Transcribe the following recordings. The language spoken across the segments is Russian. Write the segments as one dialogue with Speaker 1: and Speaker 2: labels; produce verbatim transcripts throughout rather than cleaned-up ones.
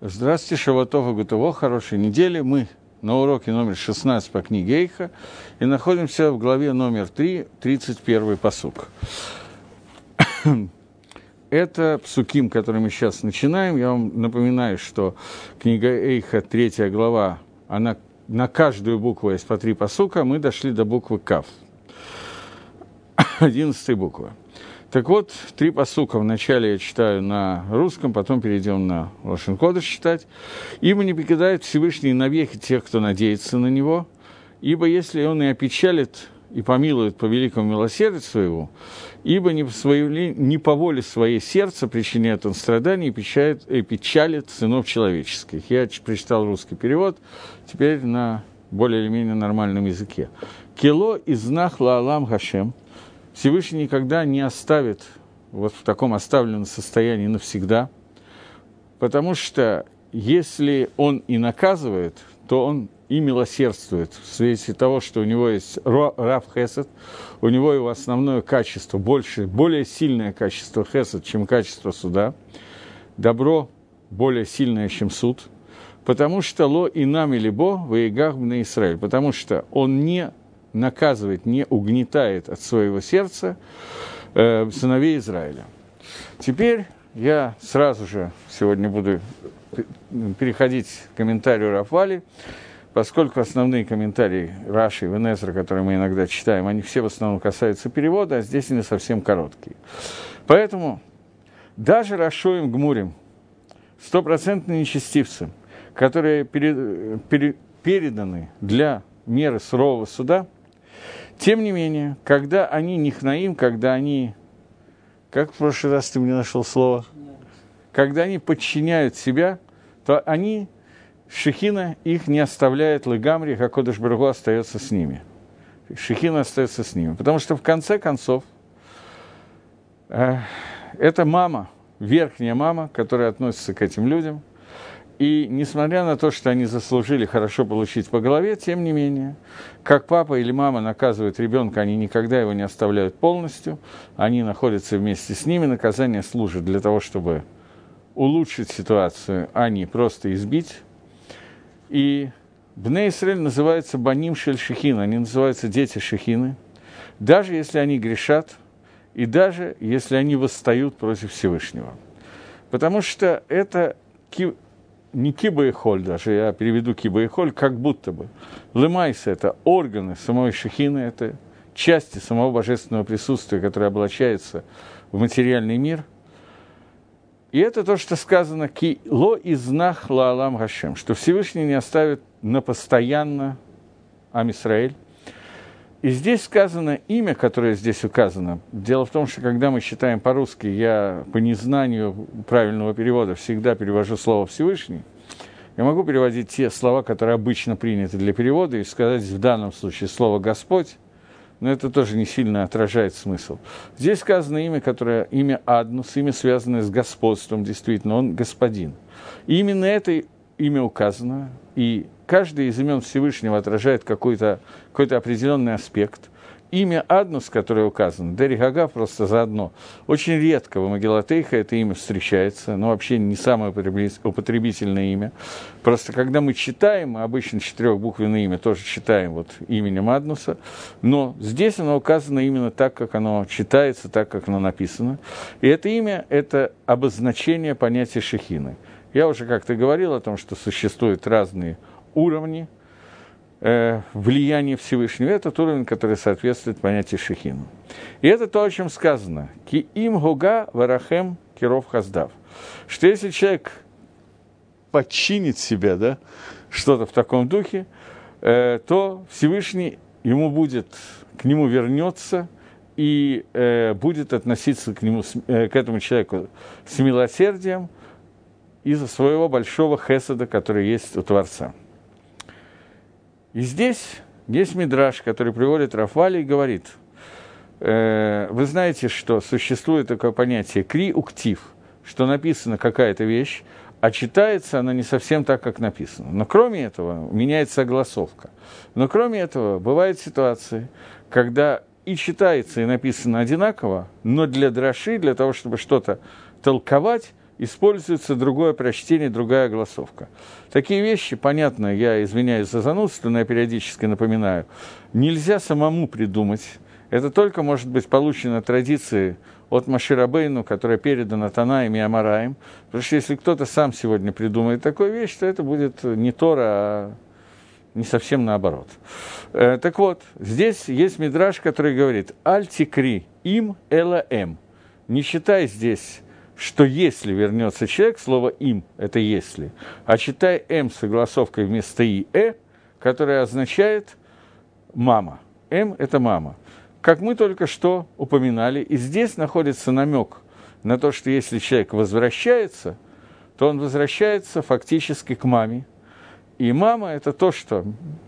Speaker 1: Здравствуйте, Шавуатов и Гутово, хорошей недели. Мы на уроке номер шестнадцать по книге Эйха и находимся в главе номер три, тридцать первый пасук. Это псуким, который мы сейчас начинаем. Я вам напоминаю, что книга Эйха, третья глава, она на каждую букву есть по три пасука, мы дошли до буквы Кав, одиннадцатой буквы. Так вот, три пасука вначале я читаю на русском, потом перейдем на лошен кодеш читать. «Ибо не покидает Всевышний навеки тех, кто надеется на Него, ибо если Он и опечалит, и помилует по великому милосердию своего, ибо не по, своей, не по воле своей сердца причиняет Он страдания и печалит, и печалит сынов человеческих». Я прочитал русский перевод, теперь на более или менее нормальном языке. «Кело изнах лаалам гашем». Всевышний никогда не оставит вот в таком оставленном состоянии навсегда, потому что если Он и наказывает, то Он и милосердствует в свете того, что у него есть рав хесед, у него его основное качество, больше, более сильное качество хесед, чем качество суда, добро более сильное, чем суд, потому что ло и нам или бо воегах бне Исраэль, потому что Он не наказывает, не угнетает от своего сердца э, сыновей Израиля. Теперь я сразу же сегодня буду переходить к комментарию Рафали, поскольку основные комментарии Раши и Венезра, которые мы иногда читаем, они все в основном касаются перевода, а здесь они совсем короткие. Поэтому даже Рашоим Гмурим, стопроцентные нечестивцы, которые перед, перед, переданы для меры сурового суда, тем не менее, когда они нихнаим, когда они, как в прошлый раз ты мне нашел слово, когда они подчиняют себя, то они, Шехина, их не оставляет лыгамри, как Кодеш Барух Ху остается с ними. Шехина остается с ними. Потому что в конце концов, э, это мама, верхняя мама, которая относится к этим людям, и несмотря на то, что они заслужили хорошо получить по голове, тем не менее, как папа или мама наказывают ребенка, они никогда его не оставляют полностью, они находятся вместе с ними, наказание служит для того, чтобы улучшить ситуацию, а не просто избить. И Бней Исраэль называется Баним Шель Шехин, они называются дети Шехины, даже если они грешат, и даже если они восстают против Всевышнего. Потому что это не киба и холь даже, я переведу киба и холь, как будто бы. Лемайс – это органы самой Шехины, это части самого божественного присутствия, которое облачается в материальный мир. И это то, что сказано «ки ло изнах лаалам гашем», что Всевышний не оставит на постоянно Ам Исраэль. И здесь сказано имя, которое здесь указано. Дело в том, что когда мы читаем по-русски, я по незнанию правильного перевода всегда перевожу слово «Всевышний». Я могу переводить те слова, которые обычно приняты для перевода, и сказать в данном случае слово «Господь», но это тоже не сильно отражает смысл. Здесь сказано имя, которое имя Аднус, имя, связанное с господством, действительно, он господин. И именно это имя указано, и каждый из имен Всевышнего отражает какой-то, какой-то определенный аспект. Имя Аднус, которое указано, Дери Гага просто заодно. Очень редко в Магилат Эйха это имя встречается, но вообще не самое употребительное имя. Просто когда мы читаем, мы обычно четырехбуквенное имя тоже читаем вот именем Аднуса, но здесь оно указано именно так, как оно читается, так, как оно написано. И это имя – это обозначение понятия Шехины. Я уже как-то говорил о том, что существуют разные уровни э, влияния Всевышнего. Это уровень, который соответствует понятию Шехину. И это то, о чем сказано. «Ки им гога варахем киров хаздав». Что если человек подчинит себя, да, что-то в таком духе, э, то Всевышний ему будет, к нему вернется и э, будет относиться к, нему, э, к этому человеку с милосердием из-за своего большого хеседа, который есть у Творца. И здесь есть мидраш, который приводит Рафали и говорит, э, вы знаете, что существует такое понятие «кри уктив», что написана какая-то вещь, а читается она не совсем так, как написано. Но кроме этого, меняется огласовка. Но кроме этого, бывают ситуации, когда и читается, и написано одинаково, но для драши, для того, чтобы что-то толковать, используется другое прочтение, другая голосовка. Такие вещи, понятно, я извиняюсь за занудство, но я периодически напоминаю, нельзя самому придумать. Это только может быть получено традицией от Моше Рабейну, которая передана Танаим и Амараим. Потому что если кто-то сам сегодня придумает такую вещь, то это будет не Тора, а не совсем наоборот. Э, так вот, здесь есть мидраш, который говорит «Аль-тикри им эла эм». Не считай здесь, что если вернется человек, слово «им» – это «если», а читай «эм» с согласовкой вместо «и», «э», которая означает «мама». «Эм» – это «мама». Как мы только что упоминали, и здесь находится намек на то, что если человек возвращается, то он возвращается фактически к маме. И мама – это то, что,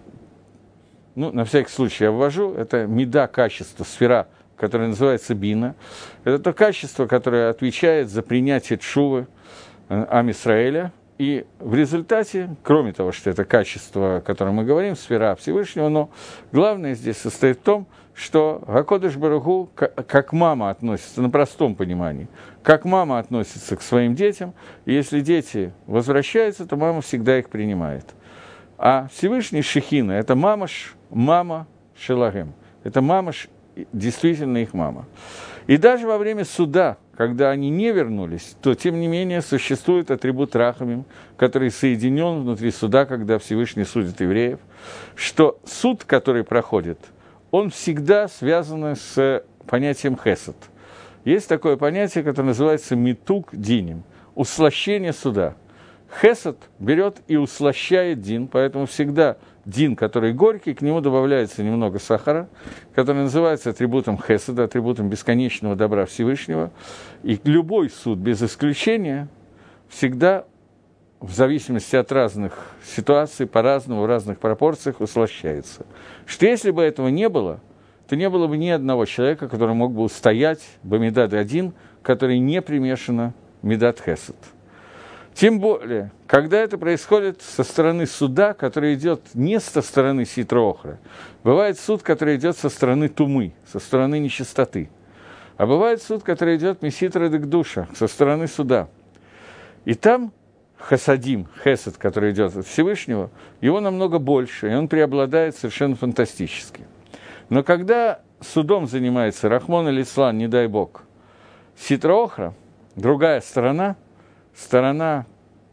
Speaker 1: ну, на всякий случай я ввожу, это мида, качество, сфера, которая называется бина. Это то качество, которое отвечает за принятие тшувы Ам Исраэля. И в результате, кроме того, что это качество, о котором мы говорим, сфера Всевышнего, но главное здесь состоит в том, что Гакодеш Барух Ху, как мама относится, на простом понимании, как мама относится к своим детям, и если дети возвращаются, то мама всегда их принимает. А Всевышний Шехина – это мама, мама Шелагем, это мама, действительно их мама. И даже во время суда, когда они не вернулись, то, тем не менее, существует атрибут Рахамим, который соединен внутри суда, когда Всевышний судит евреев, что суд, который проходит, он всегда связан с понятием хесед. Есть такое понятие, которое называется митук диним, услощение суда. Хесед берет и услощает дин, поэтому всегда дин, который горький, к нему добавляется немного сахара, который называется атрибутом хеседа, атрибутом бесконечного добра Всевышнего. И любой суд, без исключения, всегда, в зависимости от разных ситуаций, по-разному, в разных пропорциях, услощается. Что если бы этого не было, то не было бы ни одного человека, который мог бы устоять бамидад один, который не примешано мидат хесед. Тем более, когда это происходит со стороны суда, который идет не со стороны ситро-охра, бывает суд, который идет со стороны тумы, со стороны нечистоты, а бывает суд, который идет меситра декдуша, со стороны суда. И там хасадим, хесед, который идет от Всевышнего, его намного больше, и он преобладает совершенно фантастически. Но когда судом занимается Рахмон аль-Ислан, не дай бог, ситро-охра, другая сторона, сторона,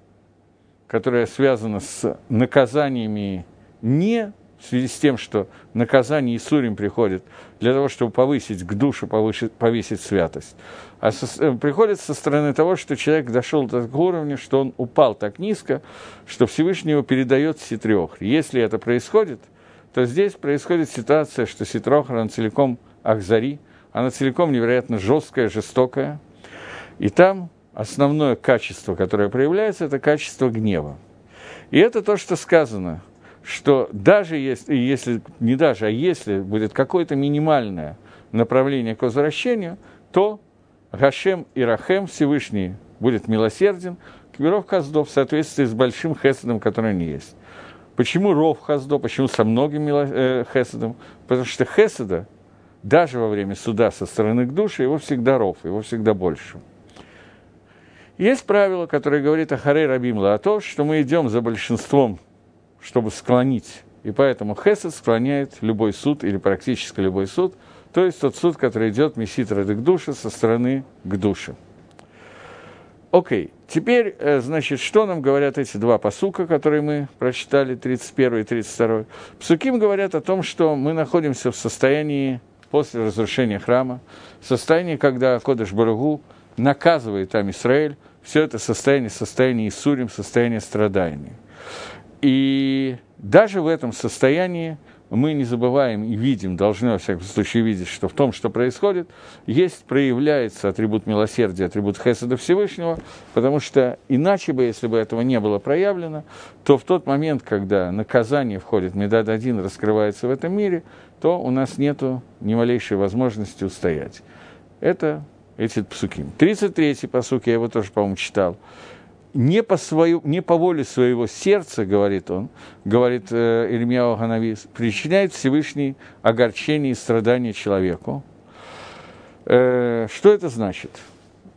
Speaker 1: которая связана с наказаниями не в связи с тем, что наказание Исурим приходит для того, чтобы повысить к душе, повысить, повысить святость, а со, приходит со стороны того, что человек дошел до такого уровня, что он упал так низко, что Всевышний его передает ситро-охре. Если это происходит, то здесь происходит ситуация, что ситро-охра, она целиком ахзари, она целиком невероятно жесткая, жестокая, и там основное качество, которое проявляется, это качество гнева. И это то, что сказано, что даже если, если не даже, а если будет какое-то минимальное направление к возвращению, то Гашем и Рахем, Всевышний, будет милосерден к миров хаздо в соответствии с большим хеседом, который они есть. Почему ров хаздо, почему со многим мило, э, хеседом? Потому что хеседа, даже во время суда со стороны к душе, его всегда ров, его всегда больше. Есть правило, которое говорит о Харей Рабимла, о том, что мы идем за большинством, чтобы склонить. И поэтому хесед склоняет любой суд, или практически любой суд, то есть тот суд, который идет меситра к душе, со стороны к душе. Окей, теперь, значит, что нам говорят эти два пасука, которые мы прочитали, тридцать первый и тридцать второй? Псуким говорят о том, что мы находимся в состоянии, после разрушения храма, в состоянии, когда Кодеш Барух Ху наказывает Ам Исраэль, все это состояние, состояние Исурим, состояние страдания. И даже в этом состоянии мы не забываем и видим, должны во всяком случае видеть, что в том, что происходит, есть, проявляется атрибут милосердия, атрибут хеседа Всевышнего, потому что иначе бы, если бы этого не было проявлено, то в тот момент, когда наказание входит, Медад один раскрывается в этом мире, то у нас нет ни малейшей возможности устоять. Это эти псуким. тридцать третий пасук, я его тоже, по-моему, читал. Не по, свою, не по воле своего сердца, говорит он, говорит э, Ирмияу Ханави, причиняет Всевышний огорчение и страдания человеку. Э, что это значит?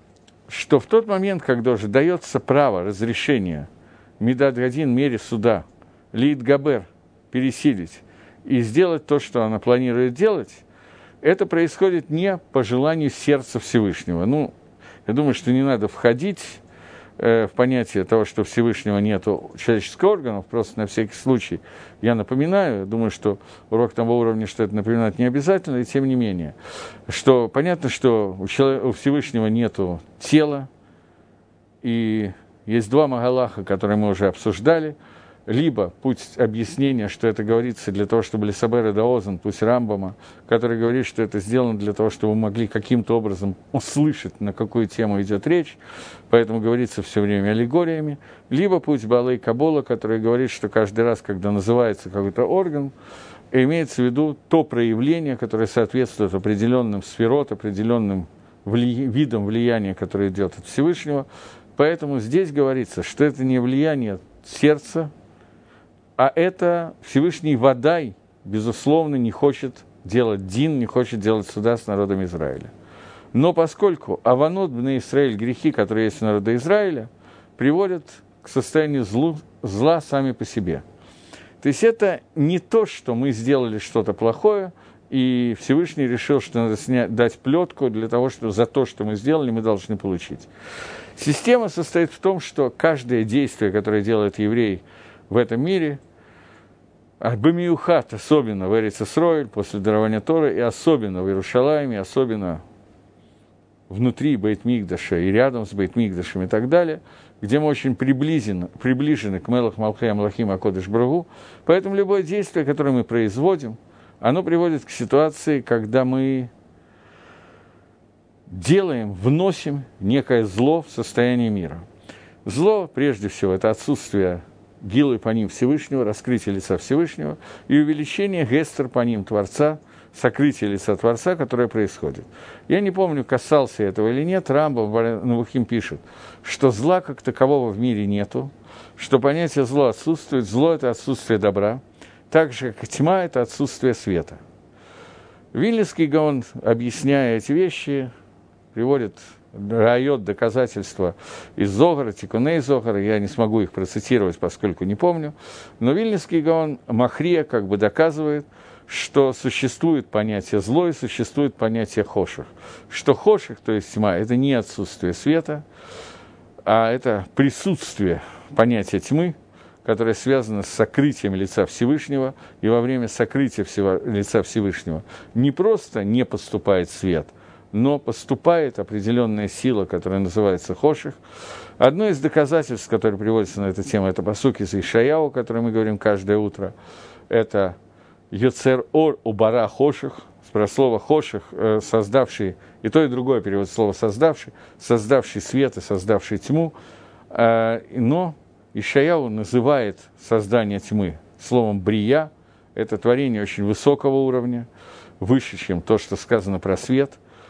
Speaker 1: что в тот момент, когда уже дается право, разрешение Мидат Гадин, мере суда, Лид Габер, пересилить и сделать то, что она планирует делать, это происходит не по желанию сердца Всевышнего. Ну, я думаю, что не надо входить э, в понятие того, что Всевышнего нету человеческих органов, просто на всякий случай я напоминаю, думаю, что урок того уровня, что это напоминать не обязательно, и тем не менее, что понятно, что у, человека, у Всевышнего нету тела, и есть два Магалаха, которые мы уже обсуждали, либо путь объяснения, что это говорится для того, чтобы Лисабер и Даозен, путь Рамбама, который говорит, что это сделано для того, чтобы вы могли каким-то образом услышать, на какую тему идет речь, поэтому говорится все время аллегориями, либо путь Баалей Кабола, который говорит, что каждый раз, когда называется какой-то орган, имеется в виду то проявление, которое соответствует определенным сферот, определенным вли... видам влияния, которое идет от Всевышнего. Поэтому здесь говорится, что это не влияние сердца, а это Всевышний Вадай, безусловно, не хочет делать дин, не хочет делать суда с народом Израиля. Но поскольку аванот бне Исраэль, грехи, которые есть у народа Израиля, приводят к состоянию злу, зла сами по себе. То есть это не то, что мы сделали что-то плохое, и Всевышний решил, что надо снять, дать плетку для того, чтобы за то, что мы сделали, мы должны получить. Система состоит в том, что каждое действие, которое делает еврей в этом мире, Бамиухат, особенно в Эрец Исроэль, после дарования Торы, и особенно в Иерушалайме, особенно внутри Бейт-Микдаша и рядом с Бейт-Микдашем и так далее, где мы очень приближены, приближены к Мелах Малхей Амлахим Акодеш Брагу. Поэтому любое действие, которое мы производим, оно приводит к ситуации, когда мы делаем, вносим некое зло в состояние мира. Зло, прежде всего, это отсутствие гилы по ним Всевышнего, раскрытие лица Всевышнего, и увеличение гестер по ним Творца, сокрытие лица Творца, которое происходит. Я не помню, касался этого или нет, Рамбам Навухим пишет, что зла как такового в мире нету, что понятие зла отсутствует, зло – это отсутствие добра, так же, как тьма – это отсутствие света. Вильнинский Гаон, объясняя эти вещи, приводит райот, доказательства из Зогара, Тикуней Зогара, я не смогу их процитировать, поскольку не помню, но Вильнинский Гаон Махрия как бы доказывает, что существует понятие зло и существует понятие хоших. Что хоших, то есть тьма, это не отсутствие света, а это присутствие понятия тьмы, которое связано с сокрытием лица Всевышнего, и во время сокрытия всего, лица Всевышнего не просто не поступает свет, но поступает определенная сила, которая называется хоших. Одно из доказательств, которое приводится на эту тему, это пасук из Ишаяу, о котором мы говорим каждое утро, это Йоцер Ор Убара Хоших, про слово Хоших, создавший, и то, и другое перевод слова создавший, создавший свет и создавший тьму, но Ишаяу называет создание тьмы словом «брия», это творение очень высокого уровня, выше, чем то, что сказано про свет.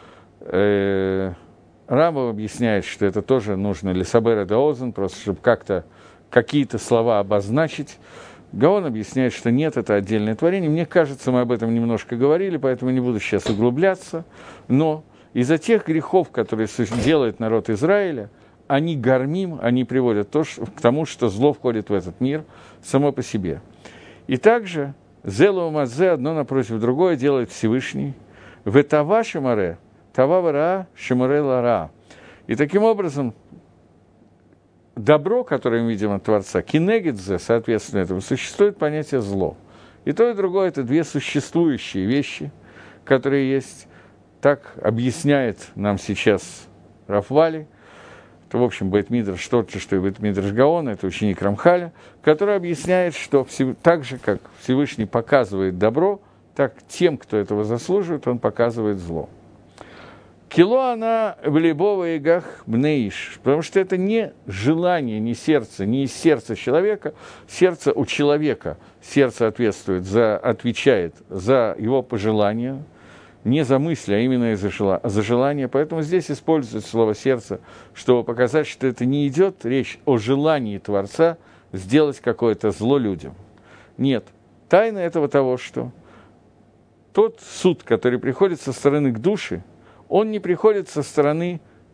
Speaker 1: Рамбам объясняет, что это тоже нужно Лисабер и Даозен, просто чтобы как-то какие-то слова обозначить. Гаон объясняет, что нет, это отдельное творение. Мне кажется, мы об этом немножко говорили, поэтому не буду сейчас углубляться. Но из-за тех грехов, которые делает народ Израиля, они гормим, они приводят то, что, к тому, что зло входит в этот мир само по себе. И также Зелу Мазе одно напротив другое делает Всевышний. Ветава Шамаре, Тава Вара Шамаре Лара. И таким образом добро, которое мы видим от Творца, кинегидзе, соответственно этому, существует понятие зло. И то, и другое – это две существующие вещи, которые есть. Так объясняет нам сейчас Рафвали. Это, в общем, Бейт-Мидраш тот же, что и Бейт-Мидраш Гаона, это ученик Рамхаля, который объясняет, что так же, как Всевышний показывает добро, так тем, кто этого заслуживает, он показывает зло. Кило она в либова игах бнеиш, потому что это не желание, не сердце, не из сердца человека. Сердце у человека, сердце ответствует за, отвечает за его пожелания, не за мысли, а именно из-за жела, за желания. Поэтому здесь используется слово «сердце», чтобы показать, что это не идет речь о желании Творца сделать какое-то зло людям. Нет. Тайна этого того, что тот суд, который приходит со стороны к душе, он не приходит со стороны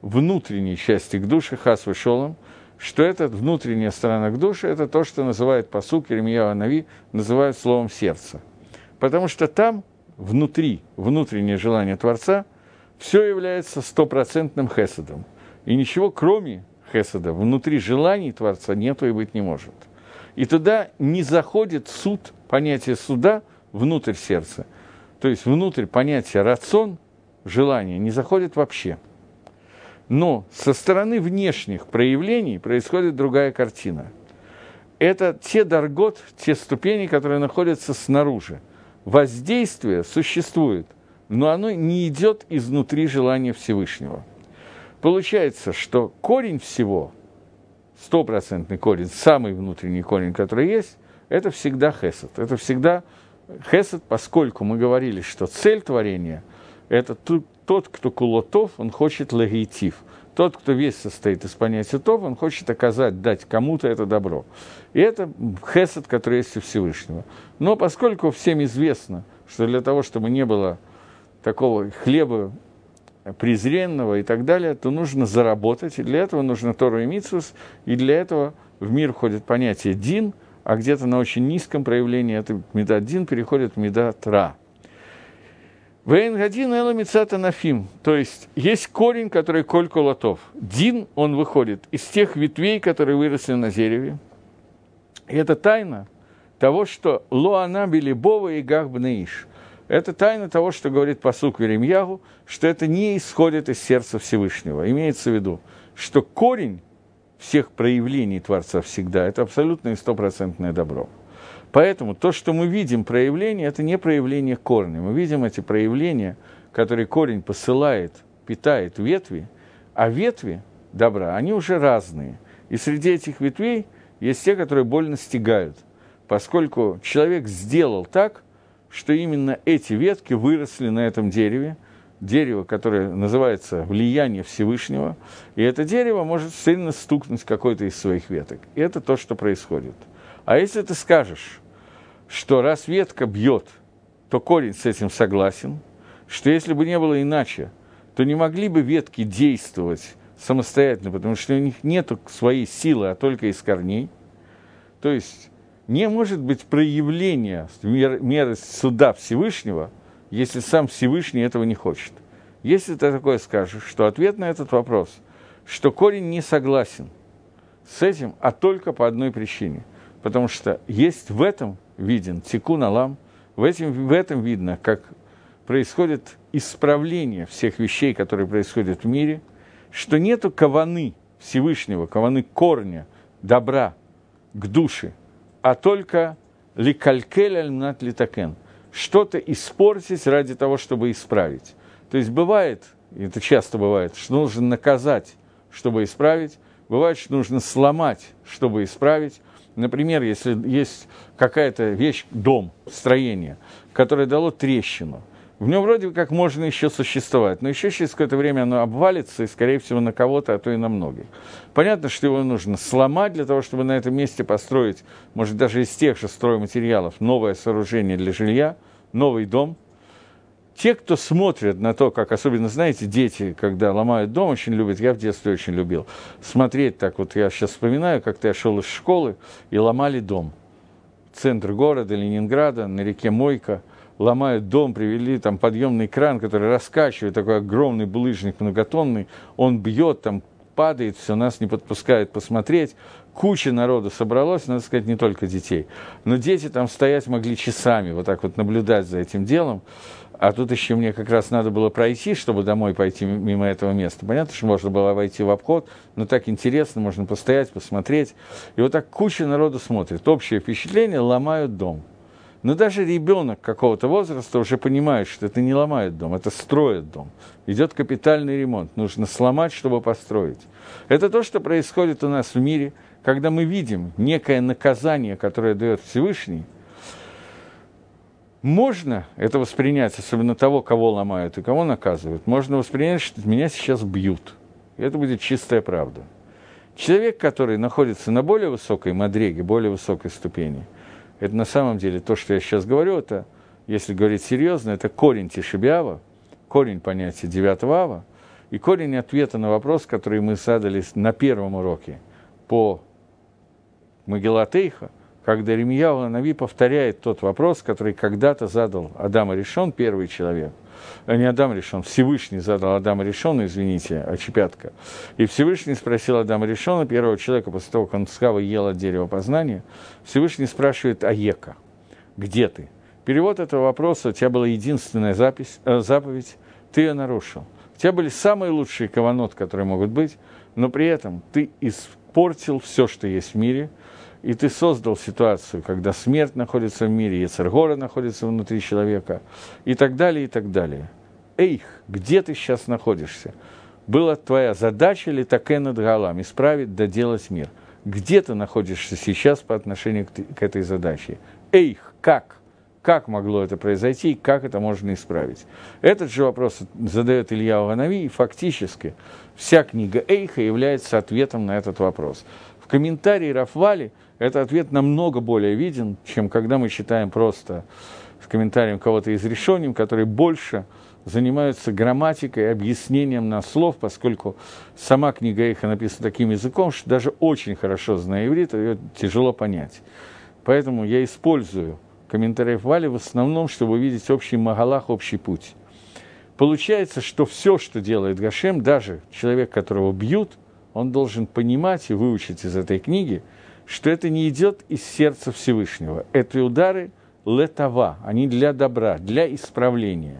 Speaker 1: внутренней части к душе, хас вешолом, что эта внутренняя сторона к душе – это то, что называет пасук Йирмияу ха-Нави, называют словом сердца. Потому что там, внутри, внутреннее желание Творца, все является стопроцентным хеседом. И ничего, кроме хеседа, внутри желаний Творца нету и быть не может. И туда не заходит суд, понятие суда, внутрь сердца. То есть внутрь понятия рацион, желание, не заходит вообще. Но со стороны внешних проявлений происходит другая картина. Это те даргот, те ступени, которые находятся снаружи. Воздействие существует, но оно не идет изнутри желания Всевышнего. Получается, что корень всего, стопроцентный корень, самый внутренний корень, который есть, это всегда хесед. Это всегда хесед, поскольку мы говорили, что цель творения – это тот, кто кулотов, он хочет лагейтив. Тот, кто весь состоит из понятия тов, он хочет оказать, дать кому-то это добро. И это хесед, который есть у Всевышнего. Но поскольку всем известно, что для того, чтобы не было такого хлеба презренного и так далее, то нужно заработать, и для этого нужно Тору и мицвус, и для этого в мир входит понятие дин, а где-то на очень низком проявлении это медат дин переходит в медат ра. Вейн гадин эла мицата нафим, то есть есть корень, который коль колотов. Дин, он выходит из тех ветвей, которые выросли на дереве. И это тайна того, что лоана билибова и гах бнеиш. Это тайна того, что говорит пасук Йирмияу, что это не исходит из сердца Всевышнего. Имеется в виду, что корень всех проявлений Творца всегда – это абсолютное и стопроцентное добро. Поэтому то, что мы видим проявления, это не проявление корня. Мы видим эти проявления, которые корень посылает, питает ветви, а ветви добра, они уже разные. И среди этих ветвей есть те, которые больно стягают, поскольку человек сделал так, что именно эти ветки выросли на этом дереве, дерево, которое называется влияние Всевышнего, и это дерево может сильно стукнуть какой-то из своих веток. И это то, что происходит. А если ты скажешь, что раз ветка бьет, то корень с этим согласен, что если бы не было иначе, то не могли бы ветки действовать самостоятельно, потому что у них нет своей силы, а только из корней, то есть не может быть проявления мер, меры суда Всевышнего, если сам Всевышний этого не хочет. Если ты такое скажешь, что ответ на этот вопрос, что корень не согласен с этим, а только по одной причине, потому что есть в этом виден тикун алам, в этом, в этом видно, как происходит исправление всех вещей, которые происходят в мире, что нету каваны Всевышнего, каваны корня, добра к душе, а только ликалькель аль-мнат литакен, что-то испортить ради того, чтобы исправить. То есть бывает, и это часто бывает, что нужно наказать, чтобы исправить, бывает, что нужно сломать, чтобы исправить. Например, если есть какая-то вещь, дом, строение, которое дало трещину, в нем вроде как можно еще существовать, но еще через какое-то время оно обвалится, и, скорее всего, на кого-то, а то и на многих. Понятно, что его нужно сломать для того, чтобы на этом месте построить, может, даже из тех же стройматериалов, новое сооружение для жилья, новый дом. Те, кто смотрят на то, как, особенно, знаете, дети, когда ломают дом, очень любят, я в детстве очень любил, смотреть так вот, я сейчас вспоминаю, как-то я шел из школы и ломали дом. Центр города, Ленинграда, на реке Мойка, ломают дом, привели там подъемный кран, который раскачивает, такой огромный булыжник многотонный, он бьет, там падает, все, нас не подпускают посмотреть. Куча народу собралось, надо сказать, не только детей. Но дети там стоять могли часами, вот так вот наблюдать за этим делом. А тут еще мне как раз надо было пройти, чтобы домой пойти мимо этого места. Понятно, что можно было войти в обход, но так интересно, можно постоять, посмотреть. И вот так куча народу смотрит. Общее впечатление – ломают дом. Но даже ребенок какого-то возраста уже понимает, что это не ломает дом, это строит дом. Идет капитальный ремонт, нужно сломать, чтобы построить. Это то, что происходит у нас в мире, когда мы видим некое наказание, которое дает Всевышний. Можно это воспринять, особенно того, кого ломают и кого наказывают, можно воспринять, что меня сейчас бьют. И это будет чистая правда. Человек, который находится на более высокой мадреге, более высокой ступени, это на самом деле то, что я сейчас говорю, это, если говорить серьезно, это корень Тиши б'Ава, корень понятия девятого ава, И корень ответа на вопрос, который мы задали на первом уроке по Мегилат Эйха, когда Ирмияу ха-Нави повторяет тот вопрос, который когда-то задал Адам а-Ришон, первый человек, а не Адам а-Ришон, Всевышний задал Адам а-Ришону, извините, Очепятка, и Всевышний спросил Адама а-Ришона, первого человека, после того, как он с Хавой ел от дерева познания, Всевышний спрашивает: Аека, где ты? Перевод этого вопроса: у тебя была единственная запись, э, заповедь, ты ее нарушил. У тебя были самые лучшие каванот, которые могут быть, но при этом ты испортил все, что есть в мире, и ты создал ситуацию, когда смерть находится в мире, Йецер Гора находится внутри человека, и так далее, и так далее. Эйх, где ты сейчас находишься? Была твоя задача ли такенад галам, исправить, доделать мир? Где ты находишься сейчас по отношению к, к этой задаче? Эйх, как? Как могло это произойти, и как это можно исправить? Этот же вопрос задает Ирмияу ха-Нави, и фактически вся книга Эйха является ответом на этот вопрос. В комментарии Рафвали этот ответ намного более виден, чем когда мы читаем просто с комментарием кого-то из решений, которые больше занимаются грамматикой, объяснением на слов, поскольку сама книга Эйха написана таким языком, что даже очень хорошо зная иврит, ее тяжело понять. Поэтому я использую комментарии Рафвали в основном, чтобы увидеть общий магалах, общий путь. Получается, что все, что делает Гашем, даже человек, которого бьют, он должен понимать и выучить из этой книги, что это не идет из сердца Всевышнего. Эти удары летава, они для добра, для исправления.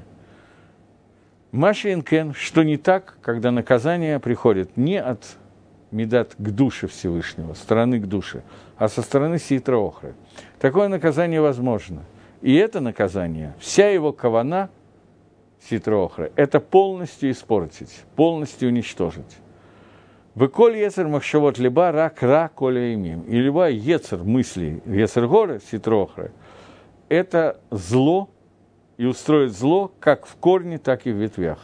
Speaker 1: Маша инкен, что не так, когда наказание приходит не от медат к душе Всевышнего, стороны к душе, а со стороны ситра охры. Такое наказание возможно. И это наказание, вся его кавана ситра охры, это полностью испортить, полностью уничтожить. «Выколь ецер махшавот либа рак ра коля имим». И любая ецер мысли, ецер горы, ситрохры, это зло, и устроит зло как в корне, так и в ветвях.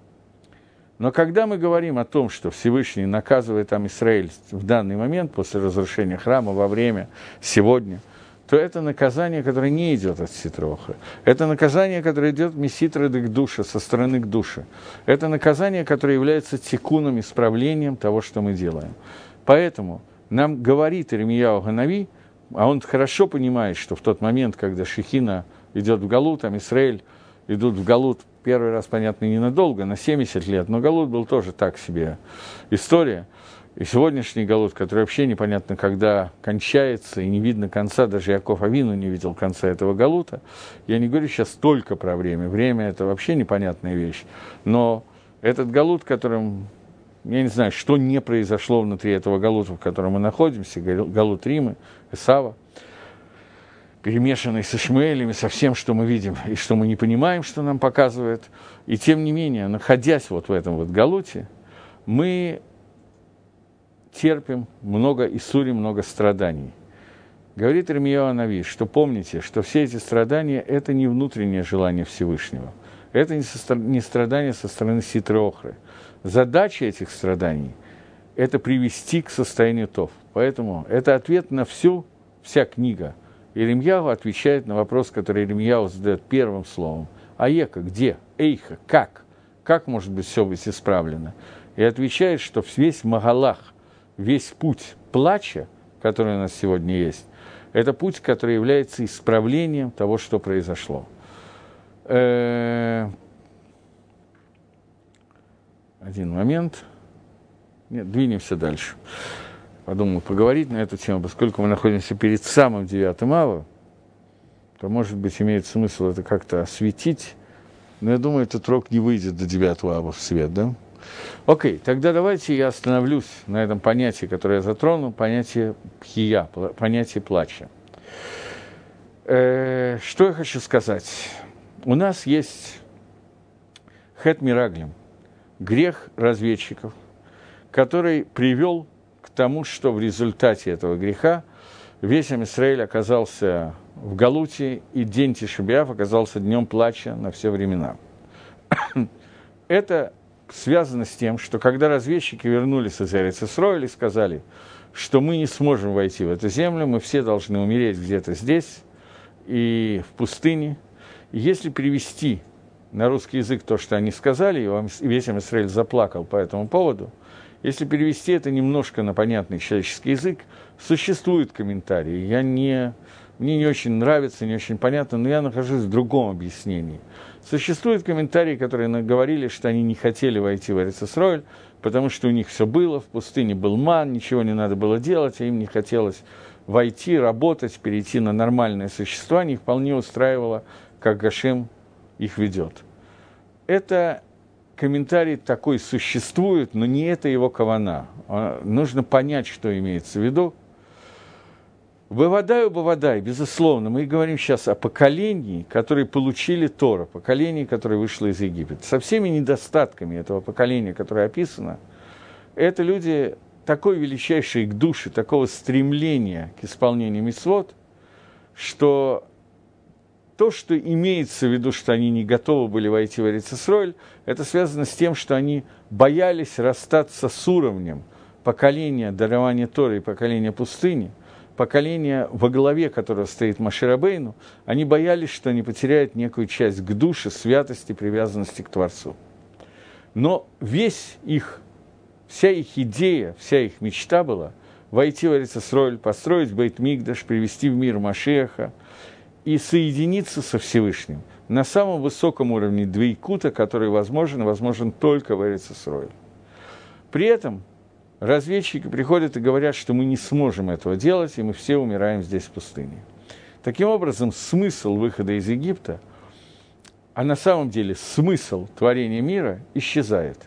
Speaker 1: Но когда мы говорим о том, что Всевышний наказывает там Израиль в данный момент, после разрушения храма, во время, сегодня, то это наказание, которое не идет от ситроха. Это наказание, которое идет меситра к душе, со стороны к душе. Это наказание, которое является тикуном, исправлением того, что мы делаем. Поэтому нам говорит Ирмияу ха-Нави, а он хорошо понимает, что в тот момент, когда Шехина идет в Галут, там Израиль идут в Галут, первый раз, понятно, ненадолго, на семьдесят лет, но Галут был тоже так себе история. И сегодняшний Галут, который вообще непонятно, когда кончается, и не видно конца, даже Яков Авину не видел конца этого Галута. Я не говорю сейчас только про время. Время – это вообще непонятная вещь. Но этот Галут, которым, я не знаю, что не произошло внутри этого Галута, в котором мы находимся, Галут Римы, Эсава, перемешанный с Ишмаэлями, со всем, что мы видим, и что мы не понимаем, что нам показывает. И тем не менее, находясь вот в этом вот Галуте, мы терпим много иссури, много страданий. Говорит Ирмияу ха-Нави, что помните, что все эти страдания – это не внутреннее желание Всевышнего. Это не, со, не страдания со стороны ситры охры. Задача этих страданий – это привести к состоянию тов. Поэтому это ответ на всю, вся книга. Ирмияу отвечает на вопрос, который Ирмияу задает первым словом. Аека, где? Эйха, как? Как может быть все быть исправлено? И отвечает, что весь магалах, весь путь плача, который у нас сегодня есть, это путь, который является исправлением того, что произошло. Один момент. Нет, двинемся дальше. Подумал поговорить на эту тему, поскольку мы находимся перед самым девятым ава, то, может быть, имеет смысл это как-то осветить, но я думаю, этот урок не выйдет до девятого ава в свет, да? Окей, тогда давайте я остановлюсь на этом понятии, которое я затронул, понятие пхия, понятие плача. Э, что я хочу сказать? У нас есть хет мираглим, грех разведчиков, который привел к тому, что в результате этого греха весь Ам-Исраэль оказался в Галуте, и день Тиши б'Ав оказался днем плача на все времена. Это связано с тем, что когда разведчики вернулись из Эрец-Исроэль и сказали, что мы не сможем войти в эту землю, мы все должны умереть где-то здесь и в пустыне. И если привести на русский язык то, что они сказали, и весь Израиль заплакал по этому поводу. Если перевести это немножко на понятный человеческий язык, существуют комментарии. Я не, мне не очень нравится, не очень понятно, но я нахожусь в другом объяснении. Существуют комментарии, которые говорили, что они не хотели войти в Эрец-Исроэль, потому что у них все было, в пустыне был ман, ничего не надо было делать, а им не хотелось войти, работать, перейти на нормальное существование, их вполне устраивало, как Гашем их ведет. Это комментарий такой существует, но не это его кавана. Нужно понять, что имеется в виду. Бавадай, Бавадай, безусловно, мы говорим сейчас о поколении, которые получили Тору, поколении, которое вышло из Египта. Со всеми недостатками этого поколения, которое описано, это люди такой величайшей к душе, такого стремления к исполнению мицвот, что то, что имеется в виду, что они не готовы были войти в Эрец-Исроэль, это связано с тем, что они боялись расстаться с уровнем поколения дарования Торы и поколения пустыни, поколение, во главе которого стоит Моше Рабейну, они боялись, что они потеряют некую часть к душе, святости, привязанности к Творцу. Но весь их, вся их идея, вся их мечта была войти в Эрец-Исроэль, построить Бейт-Микдаш, привести в мир Машиаха и соединиться со Всевышним на самом высоком уровне двейкута, который возможен, возможен только в Эрец-Исроэль. При этом разведчики приходят и говорят, что мы не сможем этого делать, и мы все умираем здесь в пустыне. Таким образом, смысл выхода из Египта, а на самом деле смысл творения мира исчезает.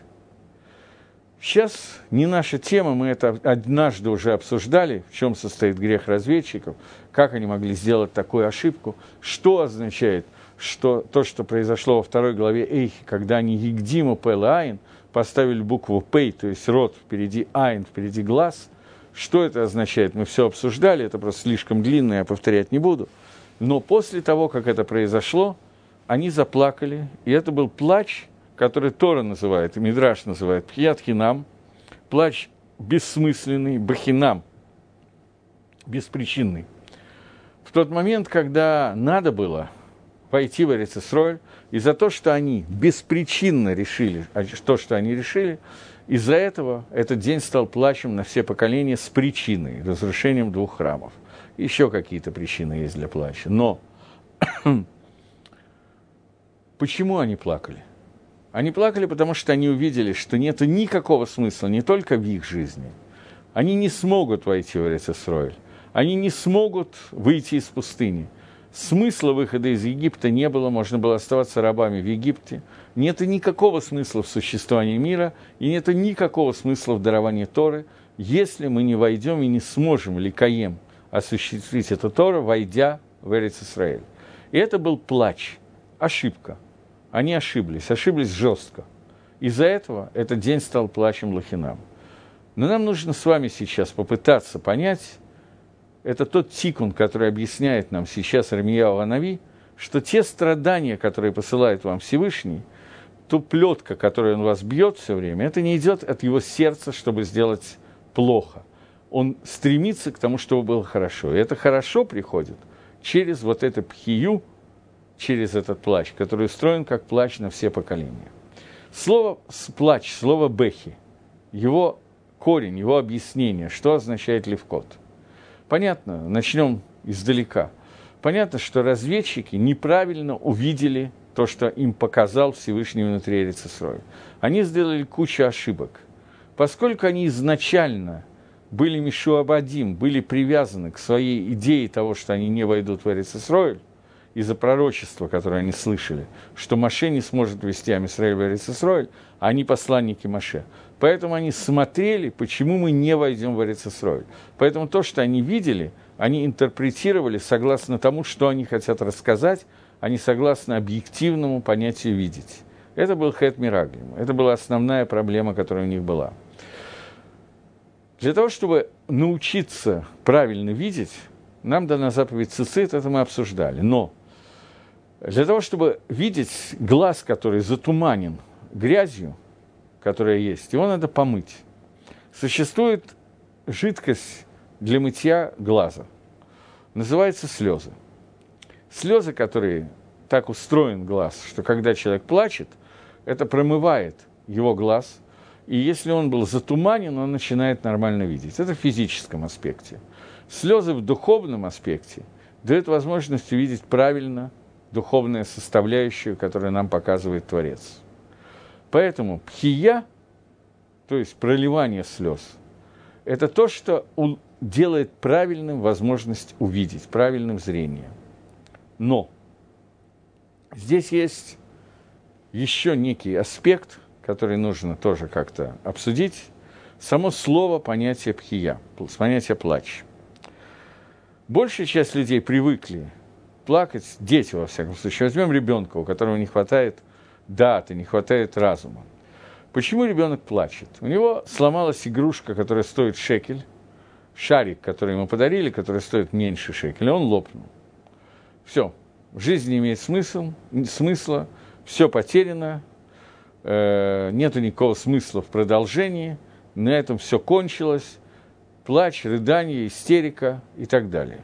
Speaker 1: Сейчас не наша тема, мы это однажды уже обсуждали, в чем состоит грех разведчиков, как они могли сделать такую ошибку, что означает что, то, что произошло во второй главе Эйхи, когда они Егдиму Пэл Айн, поставили букву Пей, то есть рот впереди Айн, впереди глаз. Что это означает? Мы все обсуждали, это просто слишком длинно, я повторять не буду. Но после того, как это произошло, они заплакали, и это был плач, который Тора называет, и Мидраш называет Пхият Хинам, плач бессмысленный, бахинам, беспричинный. В тот момент, когда надо было пойти в Эрец-Исроэль, и за то, что они беспричинно решили, то, что они решили, из-за этого этот день стал плачем на все поколения с причиной, разрушением двух храмов. Еще какие-то причины есть для плача. Но почему они плакали? Они плакали, потому что они увидели, что нет никакого смысла не только в их жизни. Они не смогут войти в Эрец-Исроэль. Они не смогут выйти из пустыни. Смысла выхода из Египта не было, можно было оставаться рабами в Египте. Нет никакого смысла в существовании мира, и нет никакого смысла в даровании Торы, если мы не войдем и не сможем ликаем осуществить эту Тору, войдя в Эрец-Исраэль. И это был плач, ошибка. Они ошиблись, ошиблись жестко. Из-за этого этот день стал плачем лахинам. Но нам нужно с вами сейчас попытаться понять, это тот тикун, который объясняет нам сейчас Ирмияу ха-Нави, что те страдания, которые посылает вам Всевышний, ту плетка, которой он вас бьет все время, это не идет от его сердца, чтобы сделать плохо. Он стремится к тому, чтобы было хорошо. И это хорошо приходит через вот это пхию, через этот плач, который устроен как плач на все поколения. Слово «плач», слово «бехи», его корень, его объяснение, что означает левкот. Понятно, начнем издалека. Понятно, что разведчики неправильно увидели то, что им показал Всевышний внутри Эрец-Исроэль. Они сделали кучу ошибок. Поскольку они изначально были мишуабадим, были привязаны к своей идее того, что они не войдут в Эрец-Исроэль, из-за пророчества, которое они слышали, что Моше не сможет вести Ам Исраэль в Эрец-Исроэль, а они посланники Моше. Поэтому они смотрели, почему мы не войдем в Эрец-Исроэль. Поэтому то, что они видели, они интерпретировали согласно тому, что они хотят рассказать, а не согласно объективному понятию «видеть». Это был хэт мираглим, это была основная проблема, которая у них была. Для того, чтобы научиться правильно видеть, нам дана заповедь цицит, это мы обсуждали. Но для того, чтобы видеть глаз, который затуманен грязью, которая есть, его надо помыть. Существует жидкость для мытья глаза. Называется слезы. Слезы, которые так устроен глаз, что когда человек плачет, это промывает его глаз, и если он был затуманен, он начинает нормально видеть. Это в физическом аспекте. Слезы в духовном аспекте дают возможность увидеть правильно духовную составляющую, которую нам показывает Творец. Поэтому пхия, то есть проливание слез, это то, что делает правильным возможность увидеть, правильным зрением. Но здесь есть еще некий аспект, который нужно тоже как-то обсудить. Само слово понятие пхия, понятие плач. Большая часть людей привыкли плакать, дети, во всяком случае. Возьмем ребенка, у которого не хватает даты, не хватает разума. Почему ребенок плачет? У него сломалась игрушка, которая стоит шекель, шарик, который ему подарили, который стоит меньше шекеля, он лопнул. Все, жизнь не имеет смысла, смысла все потеряно, э, нету никакого смысла в продолжении, на этом все кончилось, плач, рыдание, истерика и так далее.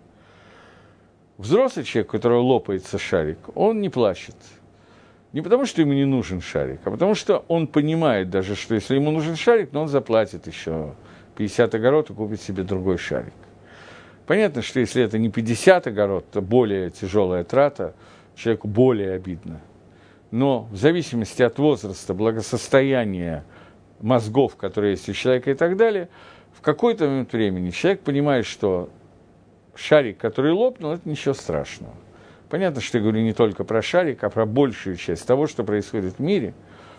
Speaker 1: Взрослый человек, у которого лопается шарик, он не плачет. Не потому, что ему не нужен шарик, а потому, что он понимает даже, что если ему нужен шарик, но он заплатит еще пятьдесят огород и купит себе другой шарик. Понятно, что если это не пятьдесят огород, то более тяжелая трата, человеку более обидно. Но в зависимости от возраста, благосостояния мозгов, которые есть у человека и так далее, в какой-то момент времени человек понимает, что шарик, который лопнул, это ничего страшного. Понятно, что я говорю не только про шарик, а про большую часть того, что происходит в мире.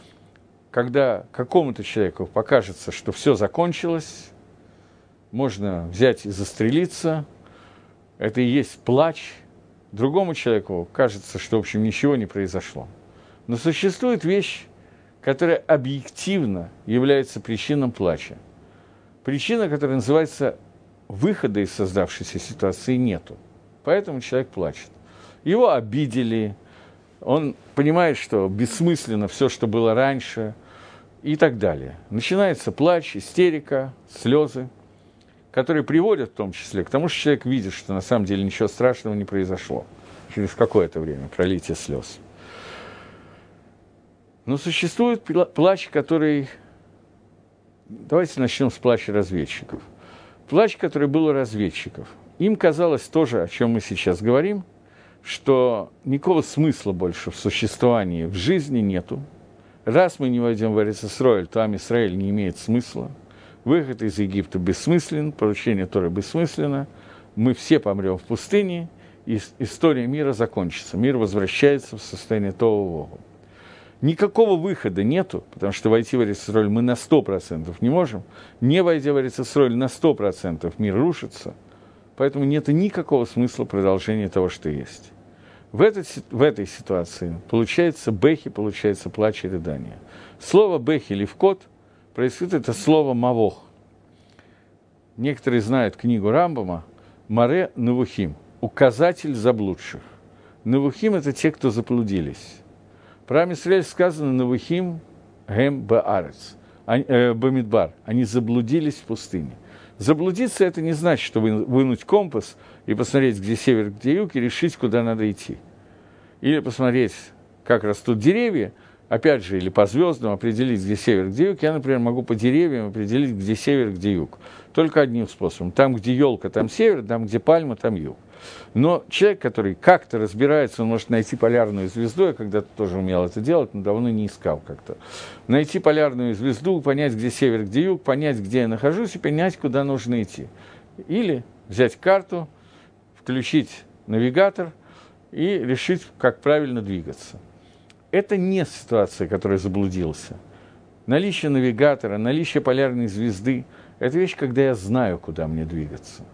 Speaker 1: Когда какому-то человеку покажется, что все закончилось, можно взять и застрелиться, это и есть плач. Другому человеку кажется, что, в общем, ничего не произошло. Но существует вещь, которая объективно является причиной плача. Причина, которая называется выхода из создавшейся ситуации, нету. Поэтому человек плачет. Его обидели, он понимает, что бессмысленно все, что было раньше, и так далее. Начинается плач, истерика, слезы, которые приводят в том числе к тому, что человек видит, что на самом деле ничего страшного не произошло через какое-то время, пролитие слез. Но существует плач, который... Давайте начнем с плача разведчиков. Плач, который был у разведчиков. Им казалось тоже, о чем мы сейчас говорим, что никакого смысла больше в существовании, в жизни нету. Раз мы не войдем в Эрец-Исроэль, то Ам-Исраэль не имеет смысла. Выход из Египта бессмыслен, поручение Торы бессмысленно. Мы все помрем в пустыне, и история мира закончится. Мир возвращается в состояние Тоу-Вогу. Никакого выхода нету, потому что войти в Эрец-Исроэль мы на сто процентов не можем. Не войдя в Эрец-Исроэль на сто процентов мир рушится. Поэтому нет никакого смысла продолжения того, что есть. В, этот, в этой ситуации получается бехи, получается плач и рыдание. Слово бехи, левкот, происходит это слово мавох. Некоторые знают книгу Рамбама «Маре Навухим», указатель заблудших. Навухим – это те, кто заблудились. Про Ам-Исраэль сказано «Навухим гэм баарец», бамидбар, они заблудились в пустыне. Заблудиться – это не значит, что вынуть компас и посмотреть, где север, где юг, и решить, куда надо идти. Или посмотреть, как растут деревья, опять же, или по звездам определить, где север, где юг. Я, например, могу по деревьям определить, где север, где юг. Только одним способом. Там, где елка, там север, там, где пальма, там юг. Но человек, который как-то разбирается, он может найти полярную звезду, я когда-то тоже умел это делать, но давно не искал как-то. Найти полярную звезду, понять, где север, где юг, понять, где я нахожусь, и понять, куда нужно идти. Или взять карту, включить навигатор и решить, как правильно двигаться. Это не ситуация, которая заблудился. Наличие навигатора, наличие полярной звезды – это вещь, когда я знаю, куда мне двигаться.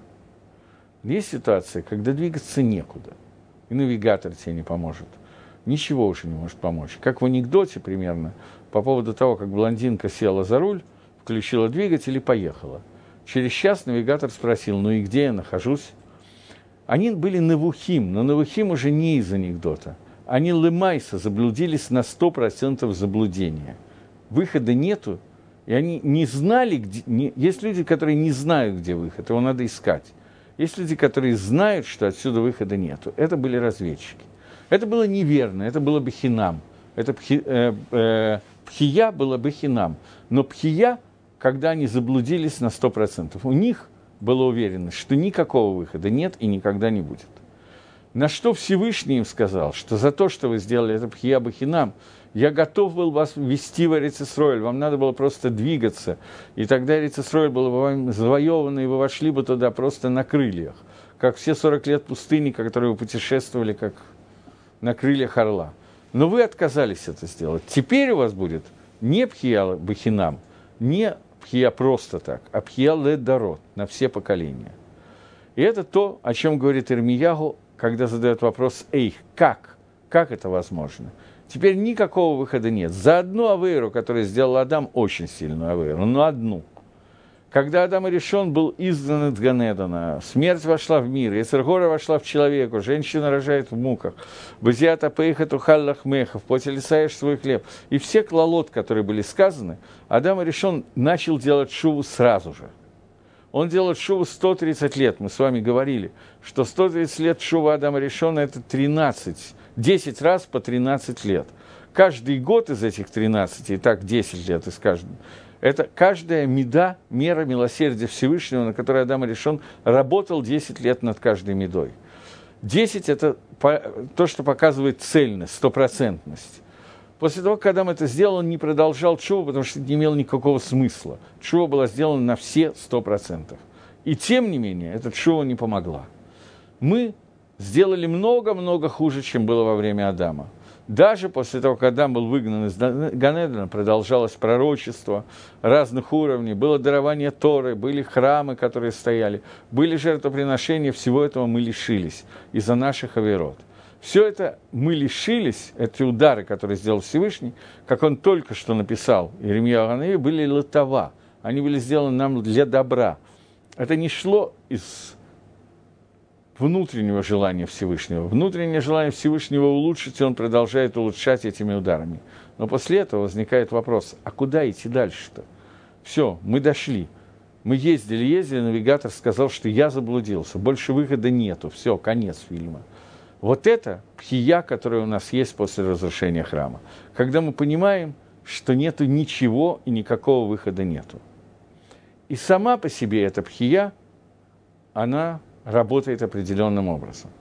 Speaker 1: Есть ситуация, когда двигаться некуда, и навигатор тебе не поможет. Ничего уже не может помочь. Как в анекдоте примерно, по поводу того, как блондинка села за руль, включила двигатель и поехала. Через час навигатор спросил, ну и где я нахожусь? Они были навухим, но навухим уже не из анекдота. Они лемайса, заблудились на сто процентов заблудения. Выхода нету, и они не знали, где... Не, есть люди, которые не знают, где выход, его надо искать. Есть люди, которые знают, что отсюда выхода нету. Это были разведчики. Это было неверно, это было бехинам. Это пхи, э, э, пхия было бехинам. Но пхия, когда они заблудились на сто процентов, у них была уверенность, что никакого выхода нет и никогда не будет. На что Всевышний им сказал, что за то, что вы сделали это пхия бехинам, я готов был вас ввести в Эрец Исроэль, вам надо было просто двигаться, и тогда Эрец Исроэль был бы вами завоеван, и вы вошли бы туда просто на крыльях, как все сорок лет пустыни, которые вы путешествовали, как на крыльях орла. Но вы отказались это сделать. Теперь у вас будет не пхия бехинам, не пхия просто так, а пхия ледарот, на все поколения. И это то, о чем говорит Ирмиягу, когда задает вопрос «Эй, как? Как это возможно?» Теперь никакого выхода нет. За одну авейру, которую сделал Адам, очень сильную авейру, но одну. Когда Адам Аришон был изгнан из Ганедана, смерть вошла в мир, Йецер Гора вошла в человека, женщина рожает в муках, «Базиата пейха тухаль лахмеха», «В поте лица ешь свой хлеб». И все клалот, которые были сказаны, Адам Аришон начал делать шуву сразу же. Он делает шуву сто тридцать лет. Мы с вами говорили, что сто тридцать лет шува Адама Ришона – это тринадцать, десять раз по тринадцать лет. Каждый год из этих тринадцати, и так десять лет из каждого, это каждая меда, мера милосердия Всевышнего, на которой Адам Ришон работал десять лет над каждой медой. десять – это то, что показывает цельность, стопроцентность. После того, как Адам это сделал, он не продолжал тшуву, потому что это не имело никакого смысла. Тшува была сделана на все сто процентов. И тем не менее, эта тшува не помогла. Мы сделали много-много хуже, чем было во время Адама. Даже после того, как Адам был выгнан из Ганедана, продолжалось пророчество разных уровней, было дарование Торы, были храмы, которые стояли, были жертвоприношения, всего этого мы лишились из-за наших авейрот. Все это мы лишились, эти удары, которые сделал Всевышний, как он только что написал, Иеремьяу ха-Нави, были латава, они были сделаны нам для добра. Это не шло из внутреннего желания Всевышнего. Внутреннее желание Всевышнего улучшить, и он продолжает улучшать этими ударами. Но после этого возникает вопрос, а куда идти дальше-то? Все, мы дошли. Мы ездили, ездили, навигатор сказал, что я заблудился, больше выхода нету, все, конец фильма. Вот это пхия, которая у нас есть после разрушения храма. Когда мы понимаем, что нету ничего и никакого выхода нету. И сама по себе эта пхия, она работает определенным образом.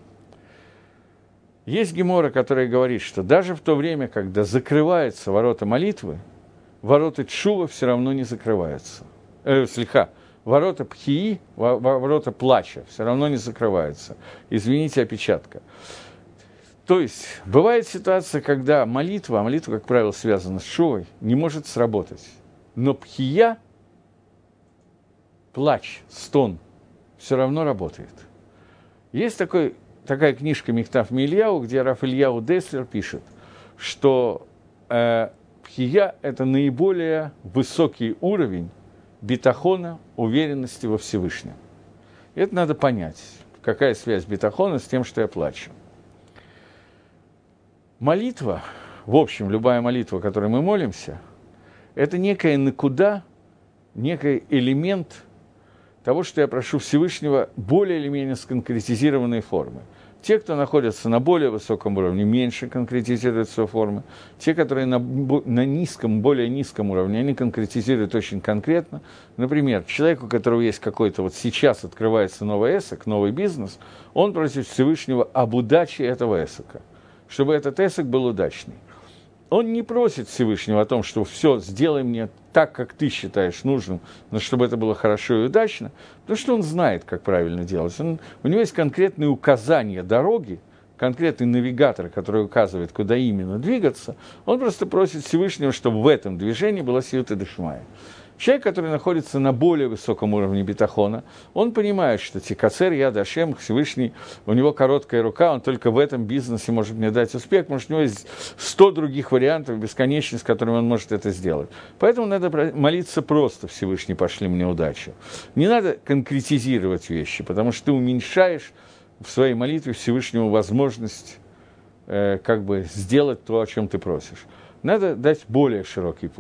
Speaker 1: Есть гемора, которая говорит, что даже в то время, когда закрываются ворота молитвы, ворота тшува все равно не закрываются. Э, слиха. Ворота пхии, ворота плача все равно не закрываются. Извините, опечатка. То есть, бывает ситуация, когда молитва, а молитва, как правило, связана с шувой, не может сработать. Но пхия, плач, стон, все равно работает. Есть такой, такая книжка «Михтав Мильяу», где Рав Ильяу Деслер пишет, что э, пхия – это наиболее высокий уровень битахона, уверенности во Всевышнем. И это надо понять, какая связь битахона с тем, что я плачу. Молитва, в общем, любая молитва, которой мы молимся, это некая накуда, некий элемент того, что я прошу Всевышнего, более или менее сконкретизированной формы. Те, кто находятся на более высоком уровне, меньше конкретизируют свою форму. Те, которые на, на низком, более низком уровне, они конкретизируют очень конкретно. Например, человеку, у которого есть какой-то, вот сейчас открывается новый эсок, новый бизнес, он просит Всевышнего об удаче этого эсока, чтобы этот эсок был удачный. Он не просит Всевышнего о том, что все, сделай мне так, как ты считаешь нужным, но чтобы это было хорошо и удачно, потому что он знает, как правильно делать. Он, у него есть конкретные указания дороги, конкретный навигатор, который указывает, куда именно двигаться. Он просто просит Всевышнего, чтобы в этом движении была сиюта дешмая. Человек, который находится на более высоком уровне битахона, он понимает, что тикацер, яд Ашем, Всевышний, у него короткая рука, он только в этом бизнесе может мне дать успех, потому что у него есть сто других вариантов, бесконечных, с которыми он может это сделать. Поэтому надо молиться просто: Всевышний, пошли мне удачу. Не надо конкретизировать вещи, потому что ты уменьшаешь в своей молитве Всевышнему возможность э, как бы сделать то, о чем ты просишь. Надо дать более широкий путь.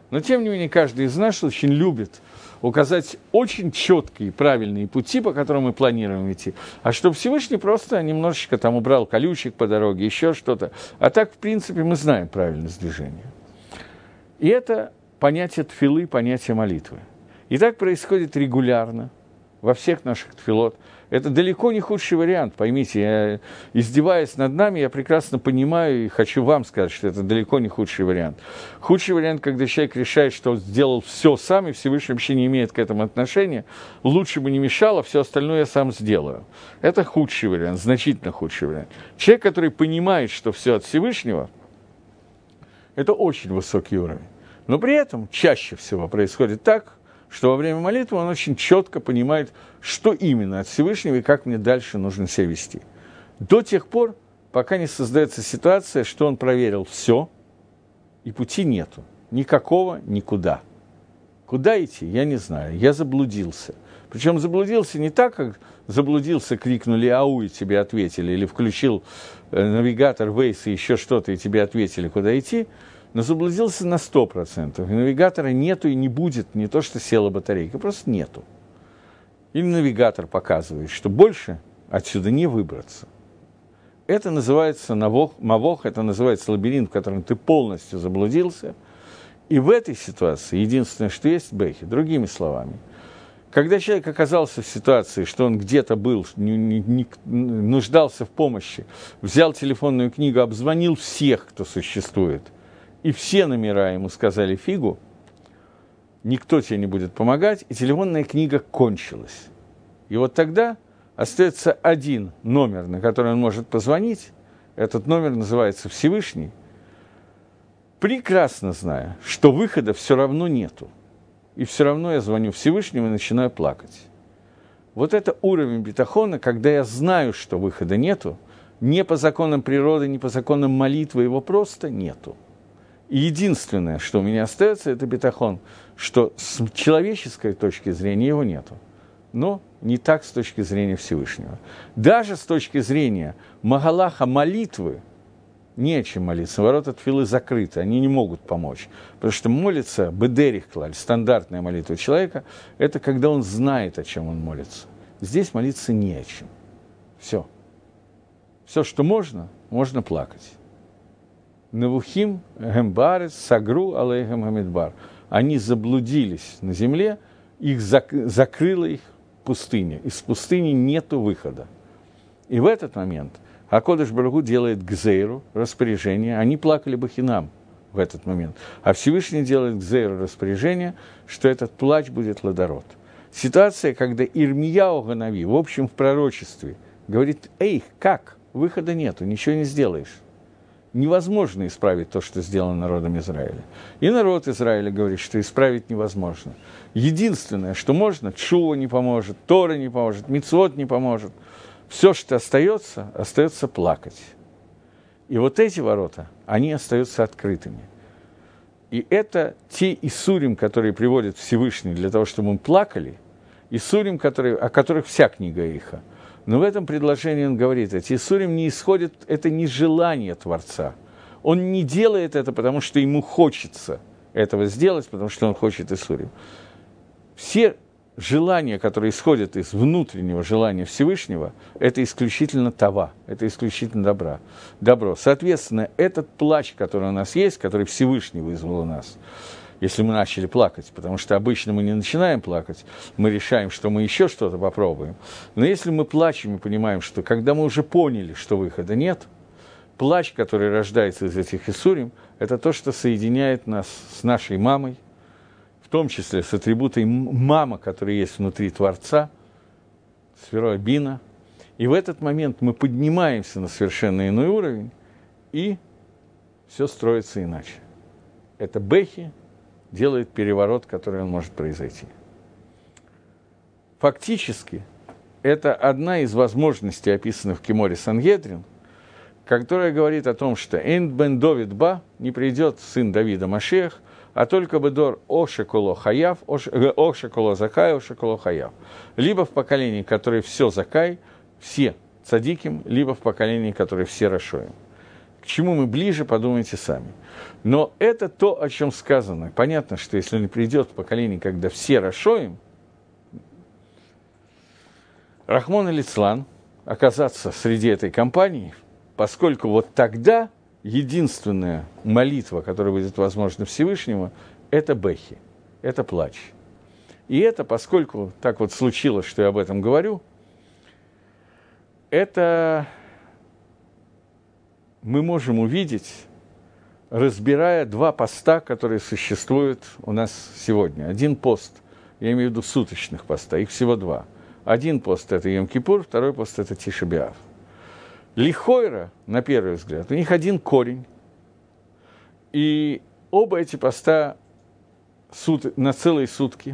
Speaker 1: Но, тем не менее, каждый из нас очень любит указать очень четкие, правильные пути, по которым мы планируем идти. А чтобы Всевышний просто немножечко там убрал колючек по дороге, еще что-то. А так, в принципе, мы знаем правильность движения. И это понятие тфилы, понятие молитвы. И так происходит регулярно во всех наших тфилот. Это далеко не худший вариант, поймите, я, издеваясь над нами, я прекрасно понимаю и хочу вам сказать, что это далеко не худший вариант. Худший вариант, когда человек решает, что он сделал все сам, и Всевышний вообще не имеет к этому отношения, лучше бы не мешало, все остальное я сам сделаю. Это худший вариант, значительно худший вариант. Человек, который понимает, что все от Всевышнего, это очень высокий уровень. Но при этом чаще всего происходит так, что во время молитвы он очень четко понимает, что именно от Всевышнего и как мне дальше нужно себя вести. До тех пор, пока не создается ситуация, что он проверил все, и пути нету. Никакого, никуда. Куда идти, я не знаю. Я заблудился. Причем заблудился не так, как заблудился, крикнули «Ау!» и тебе ответили, или включил навигатор Waze и еще что-то, и тебе ответили, куда идти, но заблудился на сто процентов. И навигатора нету и не будет, не то что села батарейка, просто нету. Или навигатор показывает, что больше отсюда не выбраться. Это называется навох, мавох, это называется лабиринт, в котором ты полностью заблудился. И в этой ситуации единственное, что есть, бэхи, другими словами. Когда человек оказался в ситуации, что он где-то был, не, не, не, нуждался в помощи, взял телефонную книгу, обзвонил всех, кто существует, и все номера ему сказали фигу, никто тебе не будет помогать, и телефонная книга кончилась. И вот тогда остается один номер, на который он может позвонить, этот номер называется Всевышний, прекрасно зная, что выхода все равно нету. И все равно я звоню Всевышнему и начинаю плакать. Вот это уровень битахона, когда я знаю, что выхода нету, не по законам природы, не по законам молитвы, его просто нету. И единственное, что у меня остается, это битахон, что с человеческой точки зрения его нету. Но не так с точки зрения Всевышнего. Даже с точки зрения магалаха молитвы, не о чем молиться. Ворота тфилы закрыты, они не могут помочь. Потому что молиться, бедерих клаль, стандартная молитва человека, это когда он знает, о чем он молится. Здесь молиться не о чем. Все. Все, что можно, можно плакать. Навухим гембарец сагру алейхем гамидбар. Они заблудились на земле, их зак- закрыла их пустыня. Из пустыни нету выхода. И в этот момент ха-Кодеш Барух Ху делает гзейру, распоряжение. Они плакали бы хинам в этот момент. А Всевышний делает гзейру, распоряжение, что этот плач будет ладород. Ситуация, когда Ирмияу Ганави, в общем, в пророчестве, говорит: «Эй, как? Выхода нету, ничего не сделаешь». Невозможно исправить то, что сделано народом Израиля. И народ Израиля говорит, что исправить невозможно. Единственное, что можно, тшува не поможет, Тора не поможет, мицвот не поможет. Все, что остается, остается плакать. И вот эти ворота, они остаются открытыми. И это те Исурим, которые приводит Всевышний для того, чтобы мы плакали, Исурим, которые, о которых вся книга Иха. Но в этом предложении он говорит, эти Исурим не исходят, это не желание Творца. Он не делает это, потому что ему хочется этого сделать, потому что он хочет Исурим. Все желания, которые исходят из внутреннего желания Всевышнего, это исключительно тава, это исключительно добра, добро. Соответственно, этот плач, который у нас есть, который Всевышний вызвал у нас, если мы начали плакать, потому что обычно мы не начинаем плакать, мы решаем, что мы еще что-то попробуем. Но если мы плачем и понимаем, что когда мы уже поняли, что выхода нет, плач, который рождается из этих Исурим, это то, что соединяет нас с нашей мамой, в том числе с атрибутой мама, которая есть внутри Творца, сферой Бина. И в этот момент мы поднимаемся на совершенно иной уровень, и все строится иначе. Это Бехи делает переворот, который он может произойти. Фактически, это одна из возможностей, описанных в Кеморе Сангедрин, которая говорит о том, что «Энд бен Довид ба» не придет сын Давида Машиах, а только бедор ошеколо хаяв, ошеколо закай, ошеколо хаяв. Либо в поколении, которое все закай, все цадиким, либо в поколении, которое все рашоим. К чему мы ближе, подумайте сами. Но это то, о чем сказано. Понятно, что если не придет поколение, когда все рошоим, Рахмон аль-Ицлан оказаться среди этой компании, поскольку вот тогда единственная молитва, которая будет возможна Всевышнему, это бехи, это плач. И это, поскольку так вот случилось, что я об этом говорю, это мы можем увидеть, разбирая два поста, которые существуют у нас сегодня. Один пост, я имею в виду суточных поста, их всего два. Один пост – это Йом-Кипур, второй пост – это Тиша б'Ав. Лихойра, на первый взгляд, у них один корень, и оба эти поста сут, на целые сутки.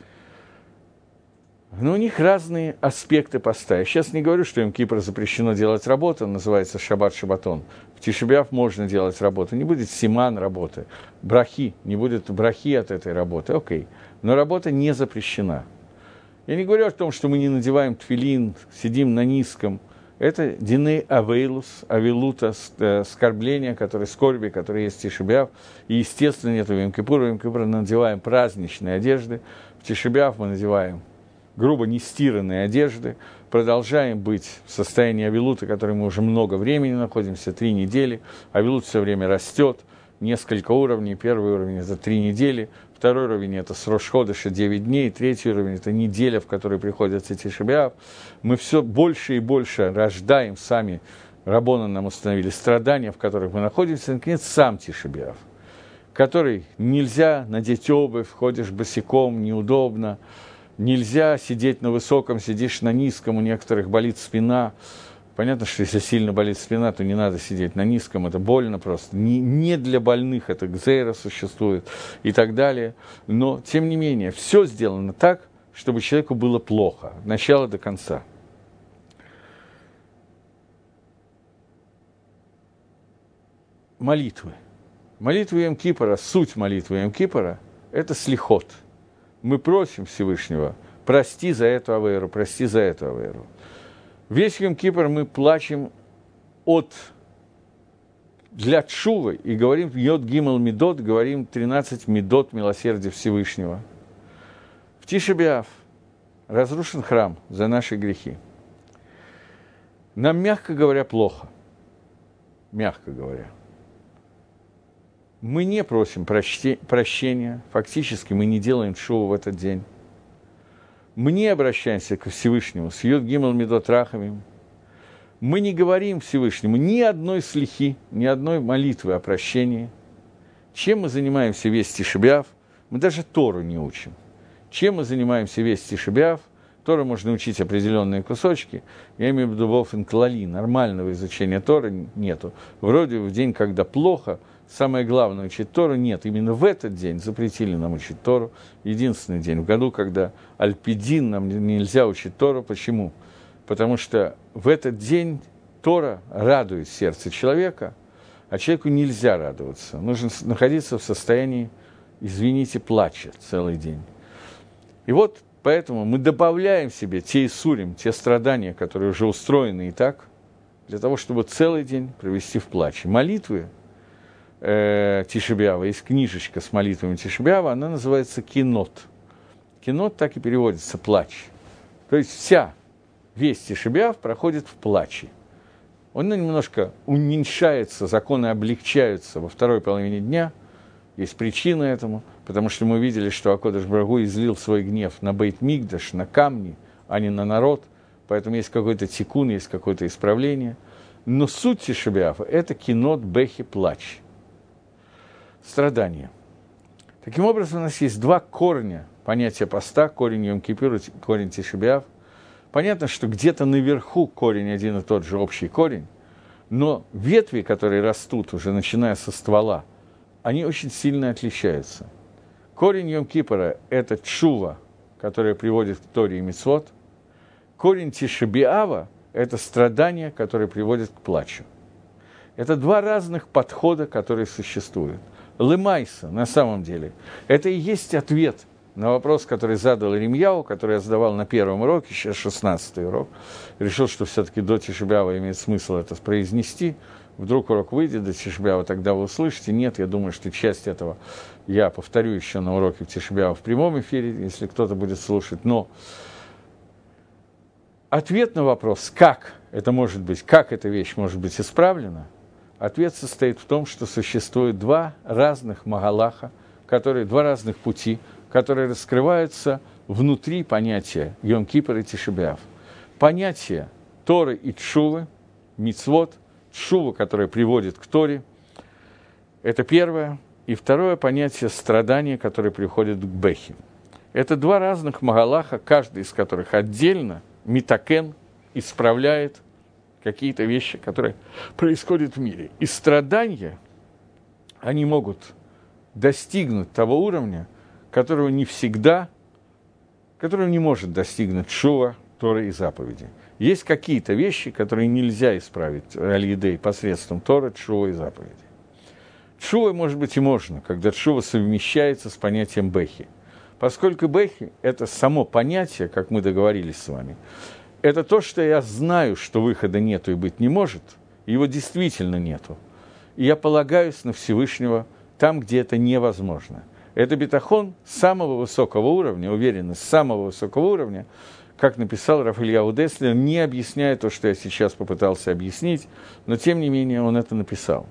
Speaker 1: Но у них разные аспекты поста. Я сейчас не говорю, что Йом-Кипур запрещено делать работу, называется шаббат-шаббатон. В Тиша б'Ав можно делать работу, не будет симан работы, брахи, не будет брахи от этой работы, окей. Но работа не запрещена. Я не говорю о том, что мы не надеваем тфилин, сидим на низком. Это диней авейлус, авилута, оскорбления, которые, скорби, которые есть в Тиша б'Ав. И, естественно, нет в Йом-Кипур. В Йом-Кипур мы надеваем праздничные одежды. В Тиша б'Ав мы надеваем грубо нестиранные одежды. Продолжаем быть в состоянии авилута, в котором мы уже много времени находимся, три недели. Авилут все время растет, несколько уровней. Первый уровень – это три недели. Второй уровень – это с Рош-Ходеша девять дней. Третий уровень – это неделя, в которой приходится Тиша б'Ав. Мы все больше и больше рождаем сами, Раббоны нам установили, страдания, в которых мы находимся. Наконец, сам Тиша б'Ав, который нельзя надеть обувь, ходишь босиком, неудобно. Нельзя сидеть на высоком, сидишь на низком, у некоторых болит спина. Понятно, что если сильно болит спина, то не надо сидеть на низком, это больно просто. Не, не для больных, это гзейра существует и так далее. Но, тем не менее, все сделано так, чтобы человеку было плохо, от начала до конца. Молитвы. Молитвы Йом-Кипура, суть молитвы Йом-Кипура – это слихот. Мы просим Всевышнего, прости за эту авейру, прости за эту авейру. Весь Йом-Кипур мы плачем от, для тшувы и говорим йод гимел мидот, говорим тринадцать мидот милосердия Всевышнего. В Тиша б'Ав разрушен храм за наши грехи. Нам, мягко говоря, плохо. Мягко говоря. Мы не просим прощи, прощения, фактически мы не делаем тшуву в этот день. Мы не обращаемся к Всевышнему с йод гимел мидот рахамим. Мы не говорим Всевышнему ни одной слихи, ни одной молитвы о прощении. Чем мы занимаемся весь Тиша б'Ав? Мы даже Тору не учим. Чем мы занимаемся весь Тиша б'Ав? Тору можно учить определенные кусочки. Я имею в виду вофен клали, нормального изучения Торы нету. Вроде в день, когда плохо, самое главное учить Тору, нет. Именно в этот день запретили нам учить Тору. Единственный день в году, когда альпидин нам нельзя учить Тору. Почему? Потому что в этот день Тора радует сердце человека, а человеку нельзя радоваться. Нужно находиться в состоянии, извините, плача целый день. И вот поэтому мы добавляем себе те иссурим, те страдания, которые уже устроены и так, для того, чтобы целый день провести в плаче. Молитвы э, Тиша б'Ава, есть книжечка с молитвами Тиша б'Ава, она называется кинот. Кинот так и переводится плач. То есть вся, весь Тиша б'Ав проходит в плаче. Он немножко уменьшается, законы облегчаются во второй половине дня. Есть причина этому, потому что мы видели, что Акодыш Барух излил свой гнев на Бейт-Микдаш, на камни, а не на народ. Поэтому есть какой-то тикун, есть какое-то исправление. Но суть Тиша б'Ав – это кинот, бехи, плач. Страдания. Таким образом, у нас есть два корня понятия поста, корень Йом-Кипур, корень Тиша б'Ав. Понятно, что где-то наверху корень один и тот же, общий корень, но ветви, которые растут уже начиная со ствола, они очень сильно отличаются. Корень Йом-Кипура – это тшува, которая приводит к Торе и мицвот. Корень Тиша б'Ава – это страдание, которое приводит к плачу. Это два разных подхода, которые существуют. Лемайса, на самом деле, это и есть ответ на вопрос, который задал Иремьяу, который я задавал на первом уроке, сейчас шестнадцатый урок, решил, что все-таки до Тиши б'Ава имеет смысл это произнести. Вдруг урок выйдет до Тиши б'Ава, тогда вы услышите. Нет, я думаю, что часть этого я повторю еще на уроке в Тиши б'Ава в прямом эфире, если кто-то будет слушать. Но ответ на вопрос, как это может быть, как эта вещь может быть исправлена, ответ состоит в том, что существует два разных магалаха, которые, два разных пути, которые раскрываются внутри понятия Йом-Кипр и Тиши б'Ав. Понятие Торы и Тшувы, мицвот, Тшува, которая приводит к Торе, это первое. И второе понятие страдания, которое приходит к Бехи. Это два разных магалаха, каждый из которых отдельно, митакен, исправляет какие-то вещи, которые происходят в мире. И страдания, они могут достигнуть того уровня, которого не всегда, которого не может достигнуть Тшува, Торы и заповеди. Есть какие-то вещи, которые нельзя исправить аль-Едей посредством Торы, Тшува и заповеди. Тшува, может быть, и можно, когда Тшува совмещается с понятием Бехи. Поскольку Бехи – это само понятие, как мы договорились с вами, это то, что я знаю, что выхода нету и быть не может, его действительно нету. И я полагаюсь на Всевышнего там, где это невозможно. Это битахон самого высокого уровня, уверенность самого высокого уровня, как написал Рав Ильяу Деслер, не объясняя то, что я сейчас попытался объяснить, но тем не менее он это написал.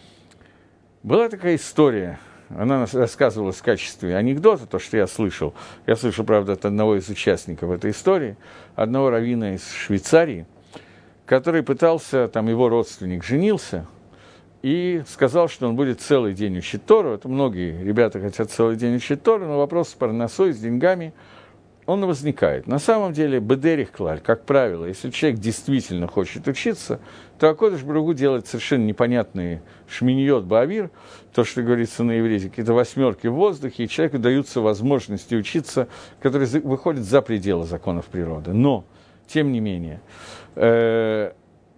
Speaker 1: Была такая история, она рассказывалась в качестве анекдота, то, что я слышал. Я слышал, правда, от одного из участников этой истории, одного раввина из Швейцарии, который пытался, там его родственник женился, и сказал, что он будет целый день учить Тору. Это многие ребята хотят целый день учить Тору, но вопрос с парносой, с деньгами, он возникает. На самом деле, бедерих клаль, как правило, если человек действительно хочет учиться, то Акодыш Барух Ху делает совершенно непонятные шминьот баавир, то, что говорится на иврите, какие-то восьмерки в воздухе, и человеку даются возможности учиться, которые выходят за пределы законов природы. Но, тем не менее, э-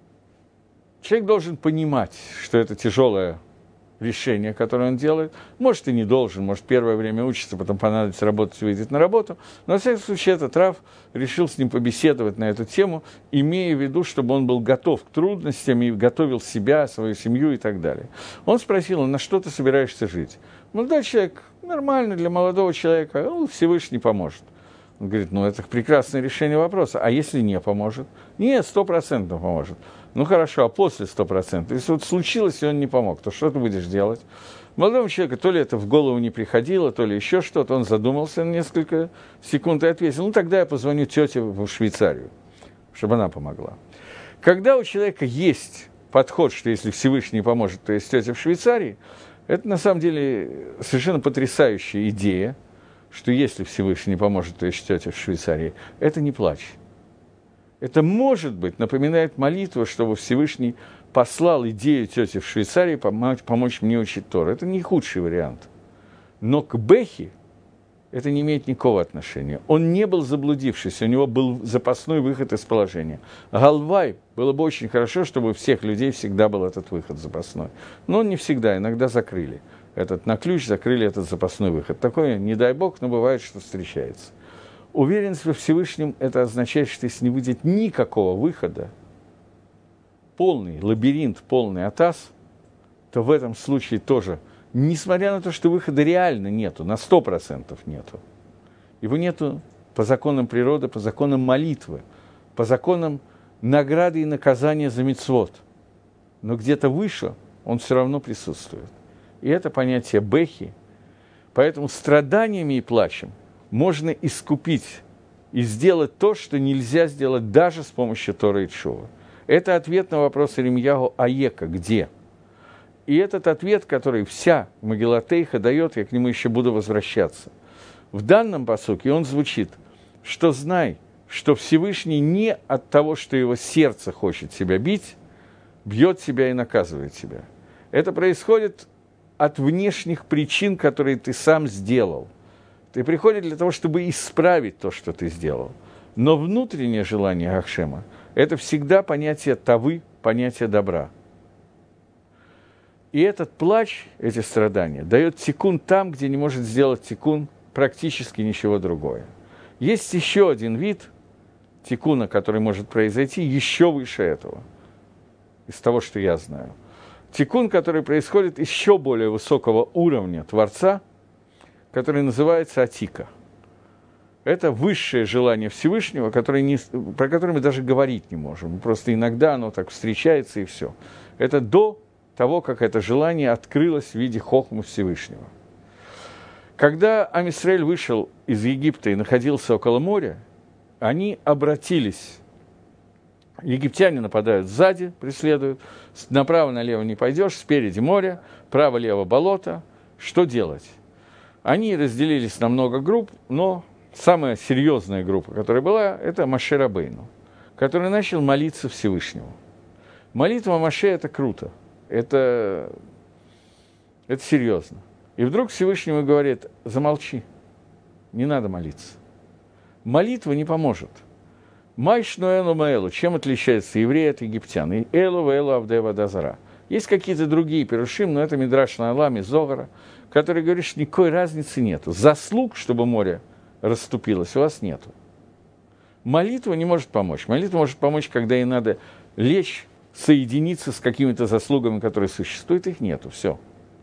Speaker 1: человек должен понимать, что это тяжелое решение, которое он делает. Может, и не должен, может, первое время учится, потом понадобится работать, выйдет на работу. Но, во всяком случае, этот Рав решил с ним побеседовать на эту тему, имея в виду, чтобы он был готов к трудностям и готовил себя, свою семью и так далее. Он спросил, на что ты собираешься жить? Молодой человек, нормально для молодого человека, ну, Всевышний поможет. Он говорит, ну, это прекрасное решение вопроса. А если не поможет? Нет, сто процентов поможет. Ну, хорошо, а после сто процентов? Если вот случилось, и он не помог, то что ты будешь делать? Молодому человеку то ли это в голову не приходило, то ли еще что-то. Он задумался на несколько секунд и ответил, ну, тогда я позвоню тете в Швейцарию, чтобы она помогла. Когда у человека есть подход, что если Всевышний не поможет, то есть тетя в Швейцарии, это на самом деле совершенно потрясающая идея, что если Всевышний не поможет, то есть тетя в Швейцарии, это не плачь. Это, может быть, напоминает молитву, чтобы Всевышний послал идею тети в Швейцарии помочь, помочь мне учить Тору. Это не худший вариант. Но к Бехи это не имеет никакого отношения. Он не был заблудившийся, у него был запасной выход из положения. Галвай, было бы очень хорошо, чтобы у всех людей всегда был этот выход запасной. Но он не всегда, иногда закрыли. Этот на ключ закрыли этот запасной выход. Такое, не дай бог, но бывает, что встречается. Уверенность во Всевышнем – это означает, что если не будет никакого выхода, полный лабиринт, полный атас, то в этом случае тоже, несмотря на то, что выхода реально нету, на сто процентов нету, его нету по законам природы, по законам молитвы, по законам награды и наказания за мицвот, но где-то выше он все равно присутствует. И это понятие бехи, поэтому страданиями и плачем можно искупить и сделать то, что нельзя сделать даже с помощью Торы и Тшувы. Это ответ на вопрос Иремьяу Аека, где? И этот ответ, который вся Мегилат Эйха дает, я к нему еще буду возвращаться. В данном пасуке он звучит, что знай, что Всевышний не от того, что его сердце хочет себя бить, бьет себя и наказывает себя. Это происходит от внешних причин, которые ты сам сделал. Ты приходишь для того, чтобы исправить то, что ты сделал. Но внутреннее желание Ахшема – это всегда понятие тавы, понятие добра. И этот плач, эти страдания, дает тикун там, где не может сделать тикун практически ничего другое. Есть еще один вид тикуна, который может произойти еще выше этого, из того, что я знаю. Тикун, который происходит еще более высокого уровня Творца, который называется атика. Это высшее желание Всевышнего, которое не, про которое мы даже говорить не можем. Просто иногда оно так встречается, и все. Это до того, как это желание открылось в виде хохмы Всевышнего. Когда Ам Исраэль вышел из Египта и находился около моря, они обратились. Египтяне нападают сзади, преследуют. Направо-налево не пойдешь, спереди море, право-лево болото. Что делать? Они разделились на много групп, но самая серьезная группа, которая была, это Моше Рабейну, который начал молиться Всевышнему. Молитва Моше – это круто, это, это серьезно. И вдруг Всевышнему говорит: замолчи, не надо молиться. Молитва не поможет. Майшну элу маэлу. Чем отличается еврей от египтян? И элу вэлу авдева дазара. Есть какие-то другие перушим, но это Мидраш Наалам из Зогара, который говорит, что никакой разницы нету. Заслуг, чтобы море расступилось, у вас нету. Молитва не может помочь. Молитва может помочь, когда ей надо лечь, соединиться с какими-то заслугами, которые существуют, их нету, все.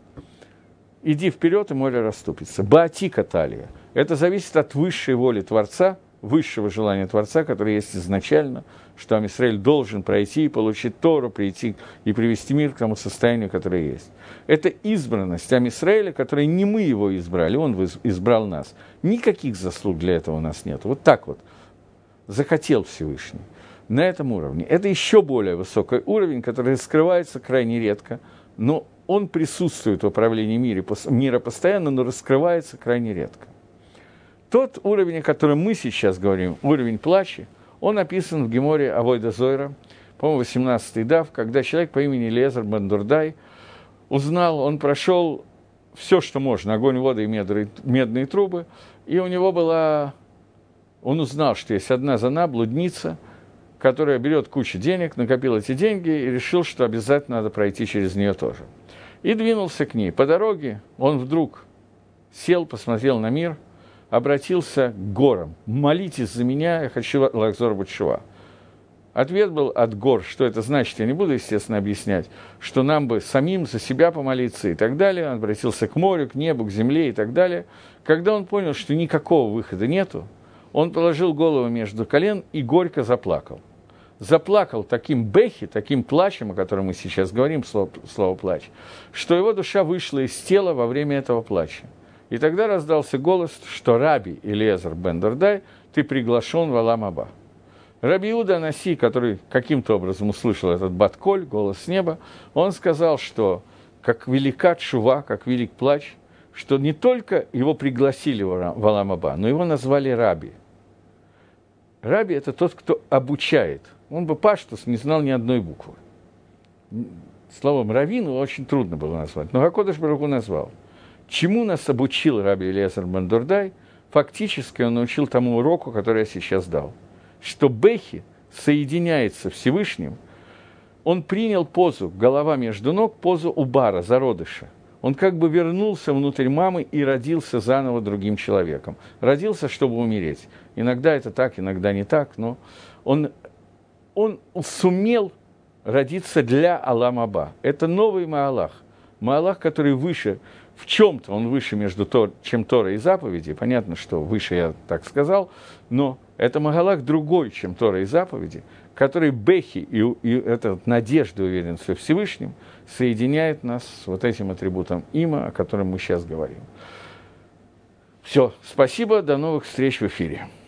Speaker 1: Иди вперед, и море расступится. Баатика талия. Это зависит от высшей воли Творца, высшего желания Творца, которое есть изначально, что Ам Исраэль должен пройти и получить Тору, прийти и привести мир к тому состоянию, которое есть. Это избранность Ам Исраэля, которой не мы его избрали, он избрал нас. Никаких заслуг для этого у нас нет. Вот так вот захотел Всевышний. На этом уровне. Это еще более высокий уровень, который раскрывается крайне редко, но он присутствует в управлении мира, мира постоянно, но раскрывается крайне редко. Тот уровень, о котором мы сейчас говорим, уровень плача, он описан в Геморе Авойда Зойра, по-моему, восемнадцатый дав, когда человек по имени Элиэзер бен Дурдай узнал, он прошел все, что можно, огонь, вода и медные трубы, и у него была... Он узнал, что есть одна зана, блудница, которая берет кучу денег, накопил эти деньги и решил, что обязательно надо пройти через нее тоже. И двинулся к ней. По дороге он вдруг сел, посмотрел на мир, обратился к горам. «Молитесь за меня, я хочу лахзор бет-шува». Ответ был от гор. Что это значит, я не буду, естественно, объяснять, что нам бы самим за себя помолиться и так далее. Он обратился к морю, к небу, к земле и так далее. Когда он понял, что никакого выхода нету, он положил голову между колен и горько заплакал. Заплакал таким бехи, таким плачем, о котором мы сейчас говорим, слово, слово «плач», что его душа вышла из тела во время этого плача. И тогда раздался голос, что Раби Элиэзер бен Дурдай, ты приглашен в Олам Аба. Раби Иуда Анаси, который каким-то образом услышал этот бат-коль, голос с неба, он сказал, что как велика тшува, как велик плач, что не только его пригласили в Олам Аба, но его назвали Раби. Раби – это тот, кто обучает. Он бы паштус не знал ни одной буквы. Словом раввин его очень трудно было назвать, но Акодыш Барух Ху назвал. Чему нас обучил Раби Элиэзер бен Дурдай? Фактически он научил тому уроку, который я сейчас дал. Что бехи соединяется с Всевышним. Он принял позу голова между ног, позу убара, зародыша. Он как бы вернулся внутрь мамы и родился заново другим человеком. Родился, чтобы умереть. Иногда это так, иногда не так, но он, он сумел родиться для Олам Аба. Это новый Маалах. Маалах, который выше, в чем-то он выше между Тор, чем Тора и заповеди. Понятно, что выше я так сказал, но это Маалах другой, чем Тора и заповеди, который бехи и, и эта надежда, уверенность во Всевышнем соединяет нас с вот этим атрибутом има, о котором мы сейчас говорим. Все, спасибо, до новых встреч в эфире.